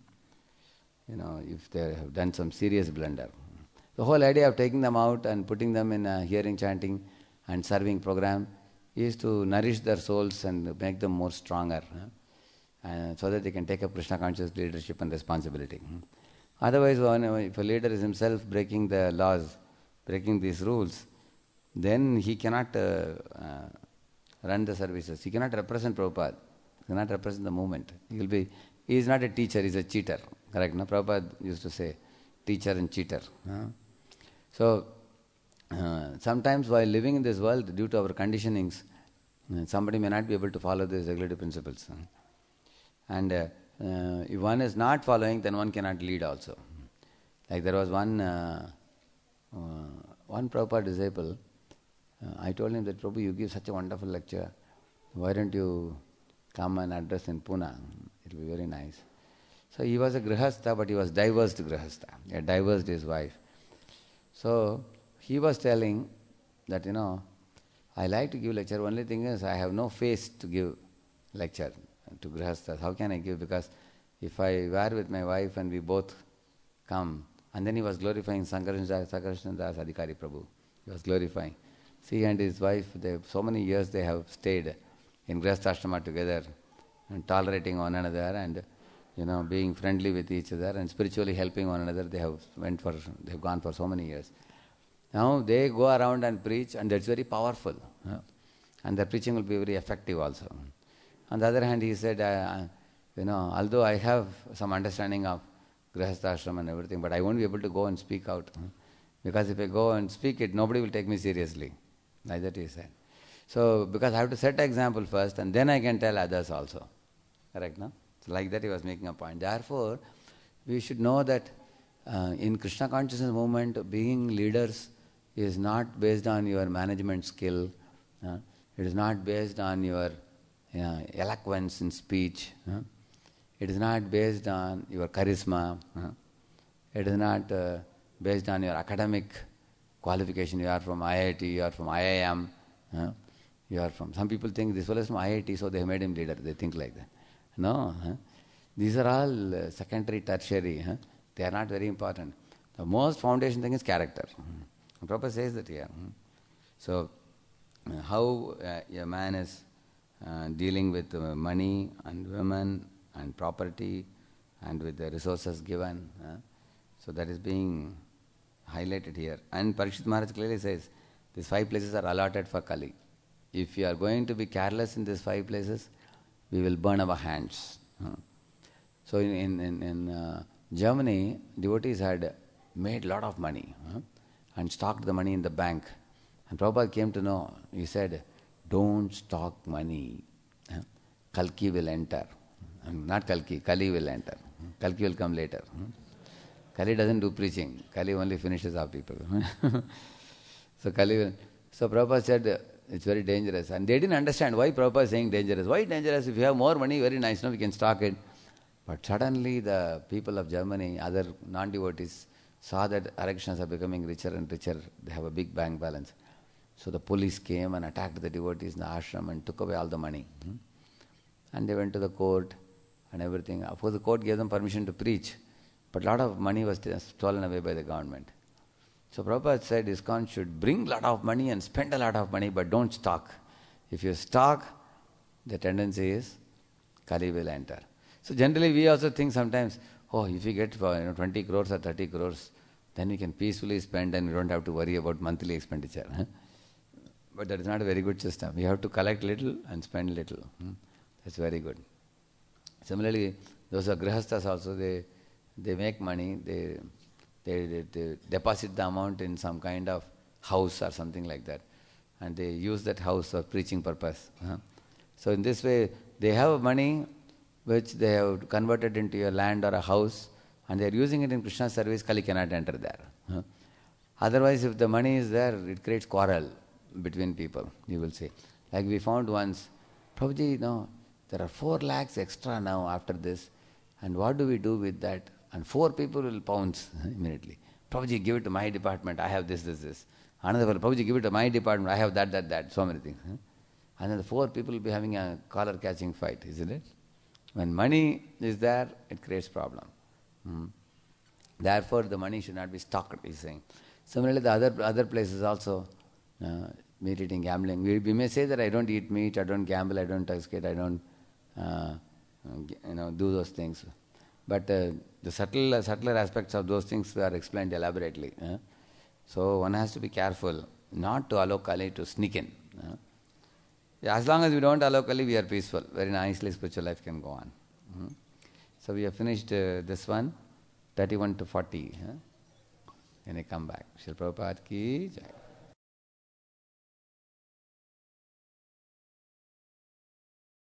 If they have done some serious blunder. The whole idea of taking them out and putting them in a hearing, chanting and serving program is to nourish their souls and make them more stronger, so that they can take up Krishna conscious leadership and responsibility. Otherwise, if a leader is himself breaking the laws, breaking these rules, then he cannot run the services. He cannot represent Prabhupada. He cannot represent the movement. He is not a teacher, he is a cheater. Correct, no? Prabhupada used to say, teacher and cheater. So, sometimes while living in this world, due to our conditionings, somebody may not be able to follow these regulative principles. And if one is not following, then one cannot lead also. Like there was one Prabhupada disciple, I told him that, Prabhu, you give such a wonderful lecture, why don't you come and address in Pune? It will be very nice. So he was a grihastha, but he was divorced grihastha. He had divorced his wife. So he was telling that, I like to give lecture, only thing is I have no face to give lecture to grihasthas. How can I give? Because if I were with my wife and we both come, and then he was glorifying Sankarshan Das Adhikari Prabhu. He was glorifying. See, and his wife, so many years they have stayed in grihastha together and tolerating one another and being friendly with each other and spiritually helping one another. They have gone for so many years. Now they go around and preach, and that's very powerful. And their preaching will be very effective also. On the other hand, he said, although I have some understanding of grihastha ashram and everything, but I won't be able to go and speak out. Because if I go and speak it, nobody will take me seriously. Like that he said. So, because I have to set an example first, and then I can tell others also. Correct, no? So like that he was making a point. Therefore, we should know that in Krishna consciousness movement, being leaders is not based on your management skill. It is not based on your eloquence in speech. It is not based on your charisma. It is not based on your academic qualification. You are from IIT, you are from IIM. You are from. Some people think this fellow is from IIT, so they made him leader. They think like that. No. These are all secondary, tertiary. They are not very important. The most foundation thing is character. Prabhupada says that here. So, how a man is dealing with money and women and property and with the resources given. So that is being highlighted here. And Parikshit Maharaj clearly says, these 5 places are allotted for Kali. If you are going to be careless in these 5 places, we will burn our hands. So in Germany, devotees had made a lot of money and stocked the money in the bank. And Prabhupada came to know, he said, don't stock money. Kalki will enter. Not Kalki, Kali will enter. Kalki will come later. Kali doesn't do preaching. Kali only finishes our people. So Prabhupada said, it's very dangerous. And they didn't understand why Prabhupada is saying dangerous. Why dangerous? If you have more money, very nice, we can stock it. But suddenly the people of Germany, other non-devotees, saw that Hare are becoming richer and richer. They have a big bank balance. So the police came and attacked the devotees in the ashram and took away all the money. And they went to the court and everything. Of course, the court gave them permission to preach. But a lot of money was stolen away by the government. So Prabhupada said ISKCON should bring a lot of money and spend a lot of money, but don't stock. If you stock, the tendency is Kali will enter. So generally we also think sometimes, if you get 20 crores or 30 crores, then we can peacefully spend and we don't have to worry about monthly expenditure. But that is not a very good system. We have to collect little and spend little. That's very good. Similarly, those are grihasthas also, they make money, they deposit the amount in some kind of house or something like that. And they use that house for preaching purpose. So in this way, they have money which they have converted into a land or a house, and they are using it in Krishna's service. Kali cannot enter there. Otherwise, if the money is there, it creates quarrel between people, you will see. Like we found once, Prabhuji, there are 4 lakhs extra now after this, and what do we do with that? And 4 people will pounce immediately. Prabhuji, give it to my department, I have this. Another fellow, Prabhuji, give it to my department, I have that, so many things. And then the 4 people will be having a collar-catching fight, isn't it? When money is there, it creates problem. Therefore, the money should not be stocked, he's saying. Similarly, the other places also, meat eating, gambling. We may say that I don't eat meat, I don't gamble, I don't intoxicate, I don't do those things. But the subtler aspects of those things are explained elaborately. So one has to be careful not to allow Kali to sneak in. As long as we don't allow Kali, we are peaceful. Very nicely spiritual life can go on. So we have finished this one, 31 to 40. Can I come back? Srila Prabhupada ki jai.